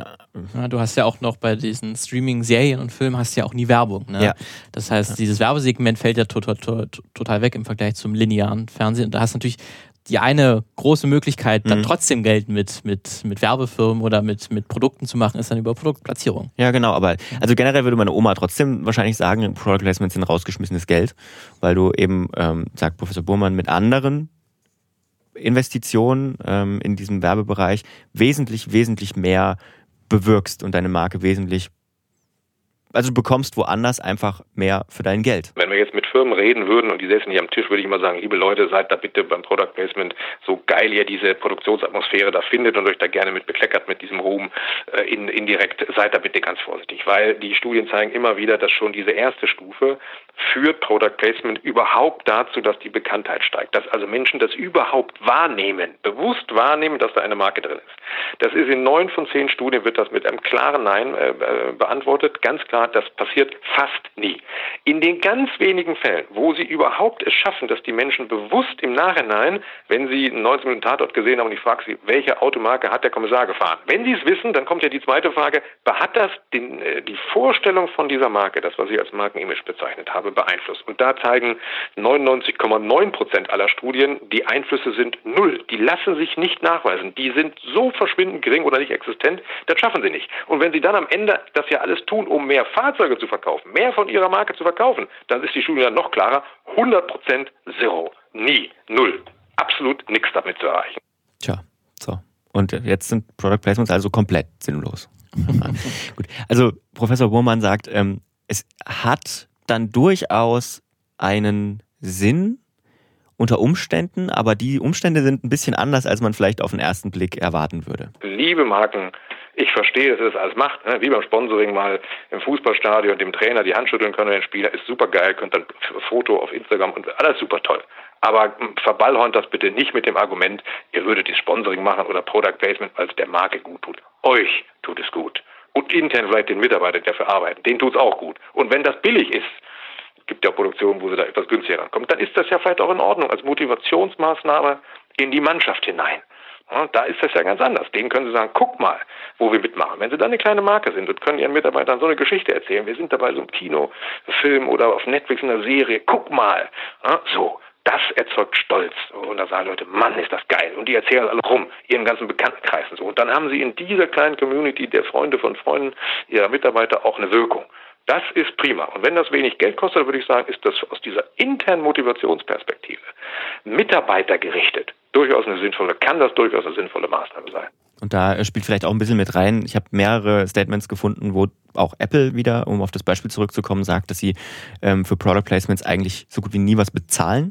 Ja, du hast ja auch noch bei diesen Streaming-Serien und Filmen hast ja auch nie Werbung. Ne?
Ja.
Das heißt, dieses Werbesegment fällt ja total, total, total weg im Vergleich zum linearen Fernsehen. Und da hast du natürlich die eine große Möglichkeit, dann mhm. trotzdem Geld mit, mit, mit Werbefirmen oder mit, mit Produkten zu machen, ist dann über Produktplatzierung.
Ja, genau. Aber also generell würde meine Oma trotzdem wahrscheinlich sagen, Product Placements sind rausgeschmissenes Geld, weil du eben, ähm, sagt Professor Burmann, mit anderen Investitionen ähm, in diesem Werbebereich wesentlich, wesentlich mehr bewirkst und deine Marke wesentlich, also du bekommst woanders einfach mehr für dein Geld.
Wenn wir jetzt mit Firmen reden würden und die säßen hier am Tisch, würde ich immer sagen, liebe Leute, seid da bitte beim Product Placement, so geil ihr diese Produktionsatmosphäre da findet und euch da gerne mit bekleckert mit diesem Ruhm äh, in, indirekt, seid da bitte ganz vorsichtig, weil die Studien zeigen immer wieder, dass schon diese erste Stufe führt Product Placement überhaupt dazu, dass die Bekanntheit steigt, dass also Menschen das überhaupt wahrnehmen, bewusst wahrnehmen, dass da eine Marke drin ist. Das ist in neun von zehn Studien wird das mit einem klaren Nein äh, beantwortet, ganz klar. Das passiert fast nie. In den ganz wenigen Fällen, wo sie überhaupt es schaffen, dass die Menschen bewusst im Nachhinein, wenn sie einen neunzig Minuten Tatort gesehen haben und ich frage sie, welche Automarke hat der Kommissar gefahren? Wenn sie es wissen, dann kommt ja die zweite Frage, hat das den, die Vorstellung von dieser Marke, das was ich als Markenimage bezeichnet habe, beeinflusst? Und da zeigen neunundneunzig Komma neun Prozent aller Studien, die Einflüsse sind null. Die lassen sich nicht nachweisen. Die sind so verschwindend gering oder nicht existent, das schaffen sie nicht. Und wenn sie dann am Ende das ja alles tun, um mehr Fahrzeuge zu verkaufen, mehr von ihrer Marke zu verkaufen, dann ist die Studie dann noch klarer, hundert Prozent Zero. Nie. Null. Absolut nichts damit zu erreichen.
Tja, so. Und jetzt sind Product Placements also komplett sinnlos. Gut. Also Professor Burmann sagt, ähm, es hat dann durchaus einen Sinn unter Umständen, aber die Umstände sind ein bisschen anders, als man vielleicht auf den ersten Blick erwarten würde.
Liebe Marken, ich verstehe, dass ihr das alles macht, ne? Wie beim Sponsoring mal im Fußballstadion dem Trainer die Hand schütteln können, den Spieler, ist super geil, könnt dann ein Foto auf Instagram und alles super toll. Aber verballhornt das bitte nicht mit dem Argument, ihr würdet die Sponsoring machen oder Product Placement, weil es der Marke gut tut. Euch tut es gut. Und intern vielleicht den Mitarbeitern, die dafür arbeiten, denen tut es auch gut. Und wenn das billig ist, gibt ja auch Produktionen, wo sie da etwas günstiger rankommen, dann ist das ja vielleicht auch in Ordnung als Motivationsmaßnahme in die Mannschaft hinein. Ja, da ist das ja ganz anders. Denen können sie sagen, guck mal, wo wir mitmachen. Wenn sie dann eine kleine Marke sind und können ihren Mitarbeitern so eine Geschichte erzählen, wir sind dabei so im Kino, Film oder auf Netflix in einer Serie, guck mal. Ja, so, das erzeugt Stolz. Und da sagen Leute, Mann, ist das geil. Und die erzählen alle rum, ihren ganzen Bekanntenkreisen so. Und dann haben sie in dieser kleinen Community der Freunde von Freunden ihrer Mitarbeiter auch eine Wirkung. Das ist prima. Und wenn das wenig Geld kostet, würde ich sagen, ist das aus dieser internen Motivationsperspektive mitarbeitergerichtet durchaus eine sinnvolle, kann das durchaus eine sinnvolle Maßnahme sein.
Und da spielt vielleicht auch ein bisschen mit rein, ich habe mehrere Statements gefunden, wo auch Apple wieder, um auf das Beispiel zurückzukommen, sagt, dass sie ähm, für Product Placements eigentlich so gut wie nie was bezahlen.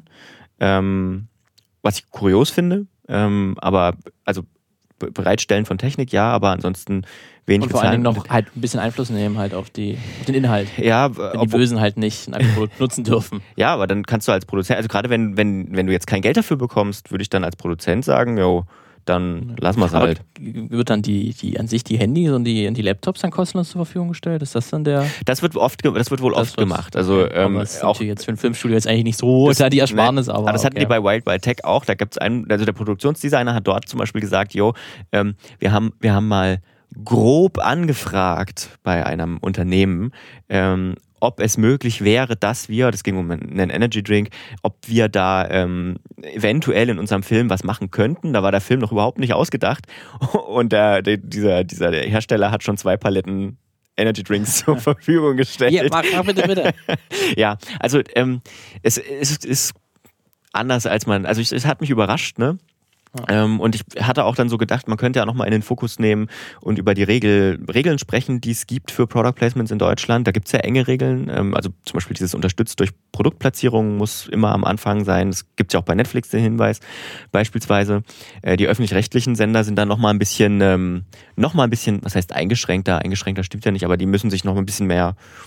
Ähm, was ich kurios finde, ähm, aber also Bereitstellen von Technik, ja, aber ansonsten wenig
und vor allen Dingen noch halt ein bisschen Einfluss nehmen halt auf, die, auf den Inhalt.
Ja,
wenn die Bösen halt nicht ein Produkt nutzen dürfen.
Ja, aber dann kannst du als Produzent, also gerade wenn, wenn, wenn du jetzt kein Geld dafür bekommst, würde ich dann als Produzent sagen, jo, dann lassen wir es halt.
Wird dann die, die an sich die Handys und die, die Laptops dann kostenlos zur Verfügung gestellt? Ist das dann der?
Das wird oft, das wird wohl das oft gemacht. Also
okay, ähm, das ist auch jetzt für ein Filmstudio jetzt eigentlich nicht so das, die Ersparnis, aber.
Aber das
okay.
hatten die bei Wild Wild Tech auch. Da gibt's einen, also der Produktionsdesigner hat dort zum Beispiel gesagt, jo, ähm, wir haben, wir haben mal grob angefragt bei einem Unternehmen, ähm, ob es möglich wäre, dass wir, das ging um einen Energy Drink, ob wir da ähm, eventuell in unserem Film was machen könnten. Da war der Film noch überhaupt nicht ausgedacht und der, der, dieser, dieser der Hersteller hat schon zwei Paletten Energy Drinks zur Verfügung gestellt.
Ja, mach, mach bitte, bitte.
Ja, also ähm, es, es ist anders als man, also es, es hat mich überrascht, ne? Ja. Ähm, und ich hatte auch dann so gedacht, man könnte ja nochmal in den Fokus nehmen und über die Regel, Regeln sprechen, die es gibt für Product Placements in Deutschland. Da gibt es ja enge Regeln, ähm, also zum Beispiel dieses unterstützt durch Produktplatzierung muss immer am Anfang sein. Das gibt es ja auch bei Netflix den Hinweis beispielsweise. Äh, die öffentlich-rechtlichen Sender sind dann nochmal ein bisschen, ähm, nochmal ein bisschen, was heißt eingeschränkter? Eingeschränkter stimmt ja nicht, aber die müssen sich noch ein bisschen mehr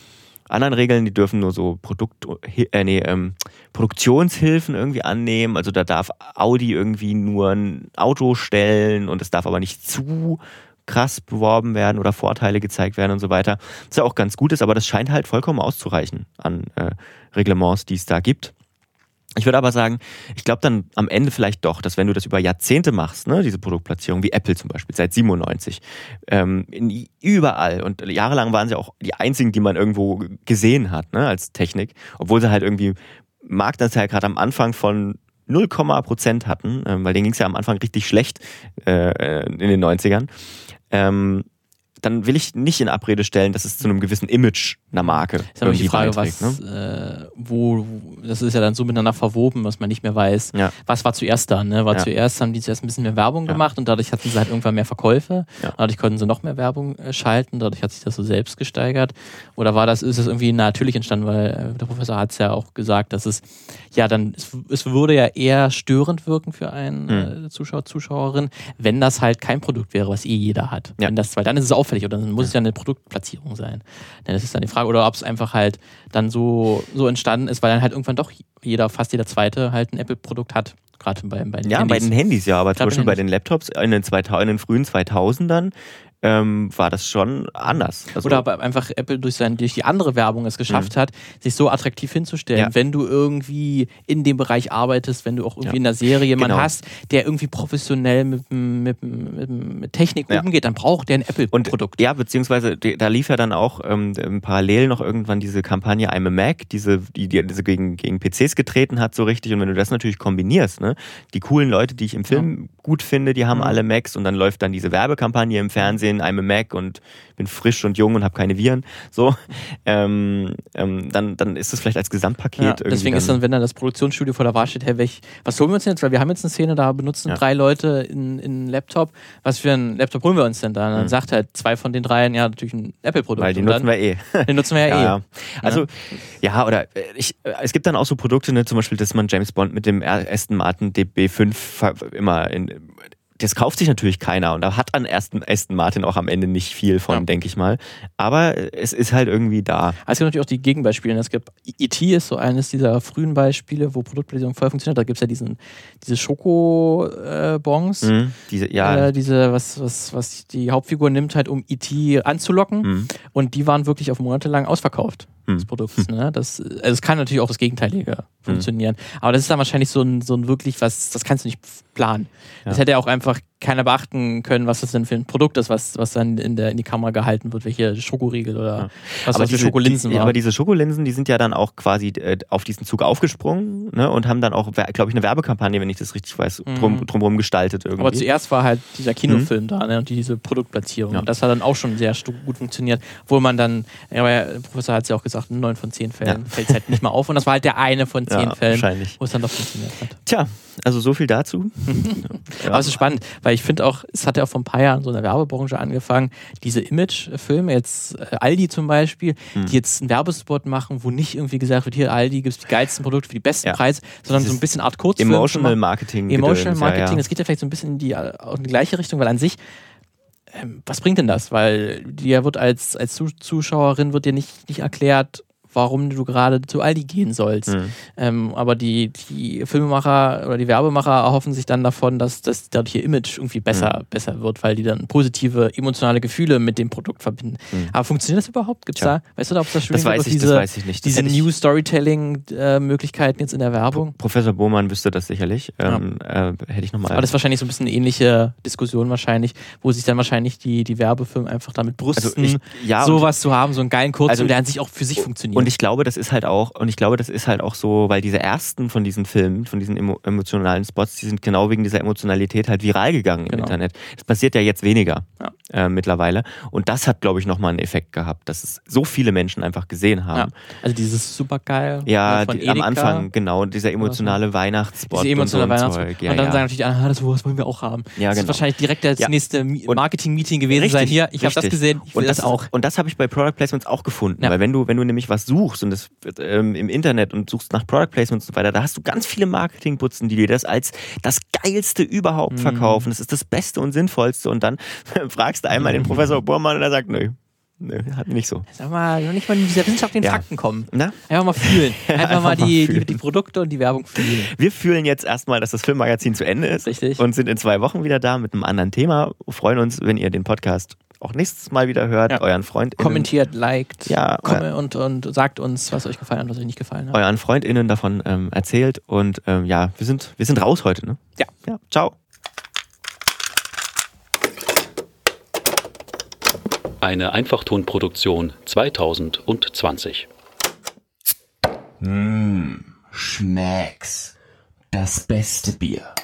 anderen Regeln, die dürfen nur so Produkt, äh, nee, ähm, Produktionshilfen irgendwie annehmen. Also da darf Audi irgendwie nur ein Auto stellen und es darf aber nicht zu krass beworben werden oder Vorteile gezeigt werden und so weiter. Was ja auch ganz gut ist, aber das scheint halt vollkommen auszureichen an äh, Reglements, die es da gibt. Ich würde aber sagen, ich glaube dann am Ende vielleicht doch, dass wenn du das über Jahrzehnte machst, ne, diese Produktplatzierung, wie Apple zum Beispiel, seit siebenundneunzig, ähm, in, überall und jahrelang waren sie auch die einzigen, die man irgendwo gesehen hat, ne, als Technik, obwohl sie halt irgendwie Marktanteil gerade am Anfang von null Komma Prozent hatten, ähm, weil denen ging es ja am Anfang richtig schlecht äh, in den neunzigern. Ähm, dann will ich nicht in Abrede stellen, dass es zu einem gewissen Image einer Marke
ist aber
irgendwie
die Frage,
beiträgt,
was,
ne?
äh, wo, das ist ja dann so miteinander verwoben, was man nicht mehr weiß.
Ja.
Was war zuerst da? Ne? War
Ja.
zuerst, haben die zuerst ein bisschen mehr Werbung
Ja.
gemacht und dadurch hatten sie halt irgendwann mehr Verkäufe.
Ja.
Dadurch konnten sie noch mehr Werbung äh, schalten, dadurch hat sich das so selbst gesteigert. Oder war das, ist es irgendwie natürlich entstanden, weil äh, der Professor hat es ja auch gesagt, dass es ja dann, es, es würde ja eher störend wirken für einen
Hm.
äh, Zuschauer, Zuschauerin, wenn das halt kein Produkt wäre, was eh jeder hat.
Ja.
Wenn das, weil dann ist es auffällig oder dann muss es ja eine Produktplatzierung sein. Denn das ist dann die Frage, oder ob es einfach halt dann so, so entstanden ist, weil dann halt irgendwann doch jeder, fast jeder Zweite halt ein Apple-Produkt hat. Gerade bei, bei den
Ja,
Handys.
bei den Handys, ja, aber zum
Gerade
Beispiel
bei
bei den Laptops in den, zweitausend, in den frühen zweitausendern ähm, war das schon anders. Also,
Oder aber einfach Apple durch, sein, durch die andere Werbung es geschafft
Mhm.
hat, sich so attraktiv hinzustellen.
Ja.
Wenn du irgendwie in dem Bereich arbeitest, wenn du auch irgendwie
Ja.
in der Serie jemanden
Genau.
hast, der irgendwie professionell mit, mit, mit, mit Technik
Ja.
umgeht, dann braucht der ein Apple-Produkt.
ja, beziehungsweise die, da lief ja dann auch ähm, parallel noch irgendwann diese Kampagne I'm a Mac, diese, die, die diese gegen, gegen P Cs getreten hat so richtig. Und wenn du das natürlich kombinierst, ne, die coolen Leute, die ich im Film gut finde, die haben
Mhm.
alle Macs und dann läuft dann diese Werbekampagne im Fernsehen, I'm a Mac und bin frisch und jung und habe keine Viren, so, ähm, ähm, dann, dann ist das vielleicht als Gesamtpaket
Ja,
irgendwie.
deswegen ist dann, wenn dann das Produktionsstudio vor der Wahl steht, hey, welch, was holen wir uns denn jetzt? Weil wir haben jetzt eine Szene, da benutzen
Ja.
drei Leute in einen Laptop. Was für einen Laptop holen wir uns denn da? Und dann
Mhm.
sagt halt zwei von den dreien, ja, natürlich ein Apple-Produkt.
Weil die
Und
nutzen
dann,
wir eh.
Den nutzen wir ja,
Ja,
eh.
also, ja, oder äh, ich, äh, es gibt dann auch so Produkte, ne, zum Beispiel, dass man James Bond mit dem Aston Martin D B fünf ver- immer in. Das kauft sich natürlich keiner und da hat an Aston, Aston Martin auch am Ende nicht viel von,
Ja.
denke ich mal. Aber es ist halt irgendwie da.
Es gibt natürlich auch die Gegenbeispiele. Es gibt E T ist so eines dieser frühen Beispiele, wo Produktplatzierung voll funktioniert. Da gibt es ja diesen, diese Schoko-Bons.
Mhm, diese, ja.
Äh, diese, was, was, was die Hauptfigur nimmt halt, um E T anzulocken.
Mhm.
Und die waren wirklich auf Monate lang ausverkauft. Des
Hm.
Produkts. Ne? Das, also es kann natürlich auch das Gegenteilige funktionieren. Aber das ist dann wahrscheinlich so ein, so ein wirklich was, das kannst du nicht planen. Das
Ja.
hätte ja auch einfach keiner beachten können, was das denn für ein Produkt ist, was, was dann in, der, in die Kamera gehalten wird, welche Schokoriegel oder
Ja.
was
aber
für
diese,
Schokolinsen
die,
waren.
aber diese Schokolinsen, die sind ja dann auch quasi äh, auf diesen Zug aufgesprungen, ne, und haben dann auch, glaube ich, eine Werbekampagne, wenn ich das richtig weiß, drum,
Mhm.
drumherum gestaltet irgendwie.
Aber zuerst war halt dieser Kinofilm da, ne, und diese Produktplatzierung.
Ja.
Und das hat dann auch schon sehr stu- gut funktioniert. Obwohl man dann, ja, aber der Professor hat es ja auch gesagt, in neun von zehn Fällen
Ja.
fällt es halt nicht mal auf. Und das war halt der eine von zehn
Ja,
Fällen,
wahrscheinlich.
wo es dann doch funktioniert hat.
Tja, also so viel dazu.
Aber es ist spannend, weil ich finde auch, es hat ja auch vor ein paar Jahren so in der Werbebranche angefangen, diese Image-Filme, jetzt äh, Aldi zum Beispiel,
Hm.
die jetzt einen Werbespot machen, wo nicht irgendwie gesagt wird, hier Aldi gibt es die geilsten Produkte für die besten
Ja.
Preise, sondern
Dieses
so ein bisschen Art Kurzfilm.
Emotional Marketing.
Emotional
Gedöns,
Marketing,
ja, ja.
das geht ja vielleicht so ein bisschen in die, auch in die gleiche Richtung, weil an sich, ähm, was bringt denn das? Weil dir wird als, als Zus- Zuschauerin wird dir nicht, nicht erklärt, warum du gerade zu Aldi gehen sollst.
Mhm.
Ähm, aber die, die Filmemacher oder die Werbemacher erhoffen sich dann davon, dass das dadurch ihr Image irgendwie besser,
Mhm.
besser wird, weil die dann positive emotionale Gefühle mit dem Produkt verbinden.
Mhm.
Aber funktioniert das überhaupt? Gibt's
Tja.
da, weißt du da, ob das
Das weiß ich,
diese,
das weiß ich nicht. Das
diese
hätte ich-
New Storytelling-Möglichkeiten jetzt in der Werbung?
Professor Bohmann wüsste das sicherlich. Ähm, äh, hätte ich nochmal.
Aber das ist wahrscheinlich so ein bisschen eine ähnliche Diskussion wahrscheinlich, wo sich dann wahrscheinlich die, die Werbefirmen einfach damit brüsten,
Also ich- ja,
sowas zu haben, so einen geilen Kurzfilm,
Also-
der an sich auch für sich funktioniert.
Und ich glaube, das ist halt auch, und ich glaube, das ist halt auch so, weil diese ersten von diesen Filmen, von diesen emo emotionalen Spots, die sind genau wegen dieser Emotionalität halt viral gegangen im
Genau.
Internet. Das passiert ja jetzt weniger
Ja.
äh, mittlerweile. Und das hat, glaube ich, nochmal einen Effekt gehabt, dass es so viele Menschen einfach gesehen
ja.
haben.
Also dieses Supergeil
Ja,
äh, von
die, am
Edeka.
Anfang, genau, dieser emotionale Weihnachtsspot
Diese emotionale
und so ein
Weihnachtsspot.
Zeug. Ja,
und dann
ja.
sagen natürlich, ah, das sowas wollen wir auch haben.
Ja,
das
genau.
wird wahrscheinlich direkt das
Ja.
nächste Mi-
Und-
Marketing-Meeting gewesen
Richtig,
sein. Hier, ich habe das
richtig.
gesehen, ich will
und
das,
das
auch.
Und das habe ich bei Product Placements auch gefunden.
Ja.
Weil wenn du, wenn du nämlich was suchst und das ähm, im Internet und suchst nach Product Placements und so weiter, da hast du ganz viele Marketingputzen, die dir das als das Geilste überhaupt
Mhm.
verkaufen. Das ist das Beste und Sinnvollste. Und dann fragst du einmal den Professor Bormann und er sagt, nö. Nö, hatten wir nicht so.
Sag mal, noch nicht mal in dieser wissenschaftlichen
Ja.
Fakten kommen.
Na?
Einfach mal fühlen. Einfach,
Einfach
mal,
mal
die,
fühlen.
die, die Produkte und die Werbung fühlen.
Wir fühlen jetzt erstmal, dass das Filmmagazin zu Ende ist.
Richtig.
Und sind in zwei Wochen wieder da mit einem anderen Thema. Freuen uns, wenn ihr den Podcast auch nächstes Mal wieder hört.
Ja.
Euren FreundInnen.
Kommentiert, liked
Ja,
komm-
äh,
und, und sagt uns, was euch gefallen hat, was euch nicht gefallen hat.
euren FreundInnen davon ähm, erzählt. Und ähm, ja, wir sind, wir sind raus heute, ne?
Ja.
Ja. Ciao.
Eine Einfachtonproduktion zweitausendzwanzig.
Mmm, Schmecks. Das beste Bier.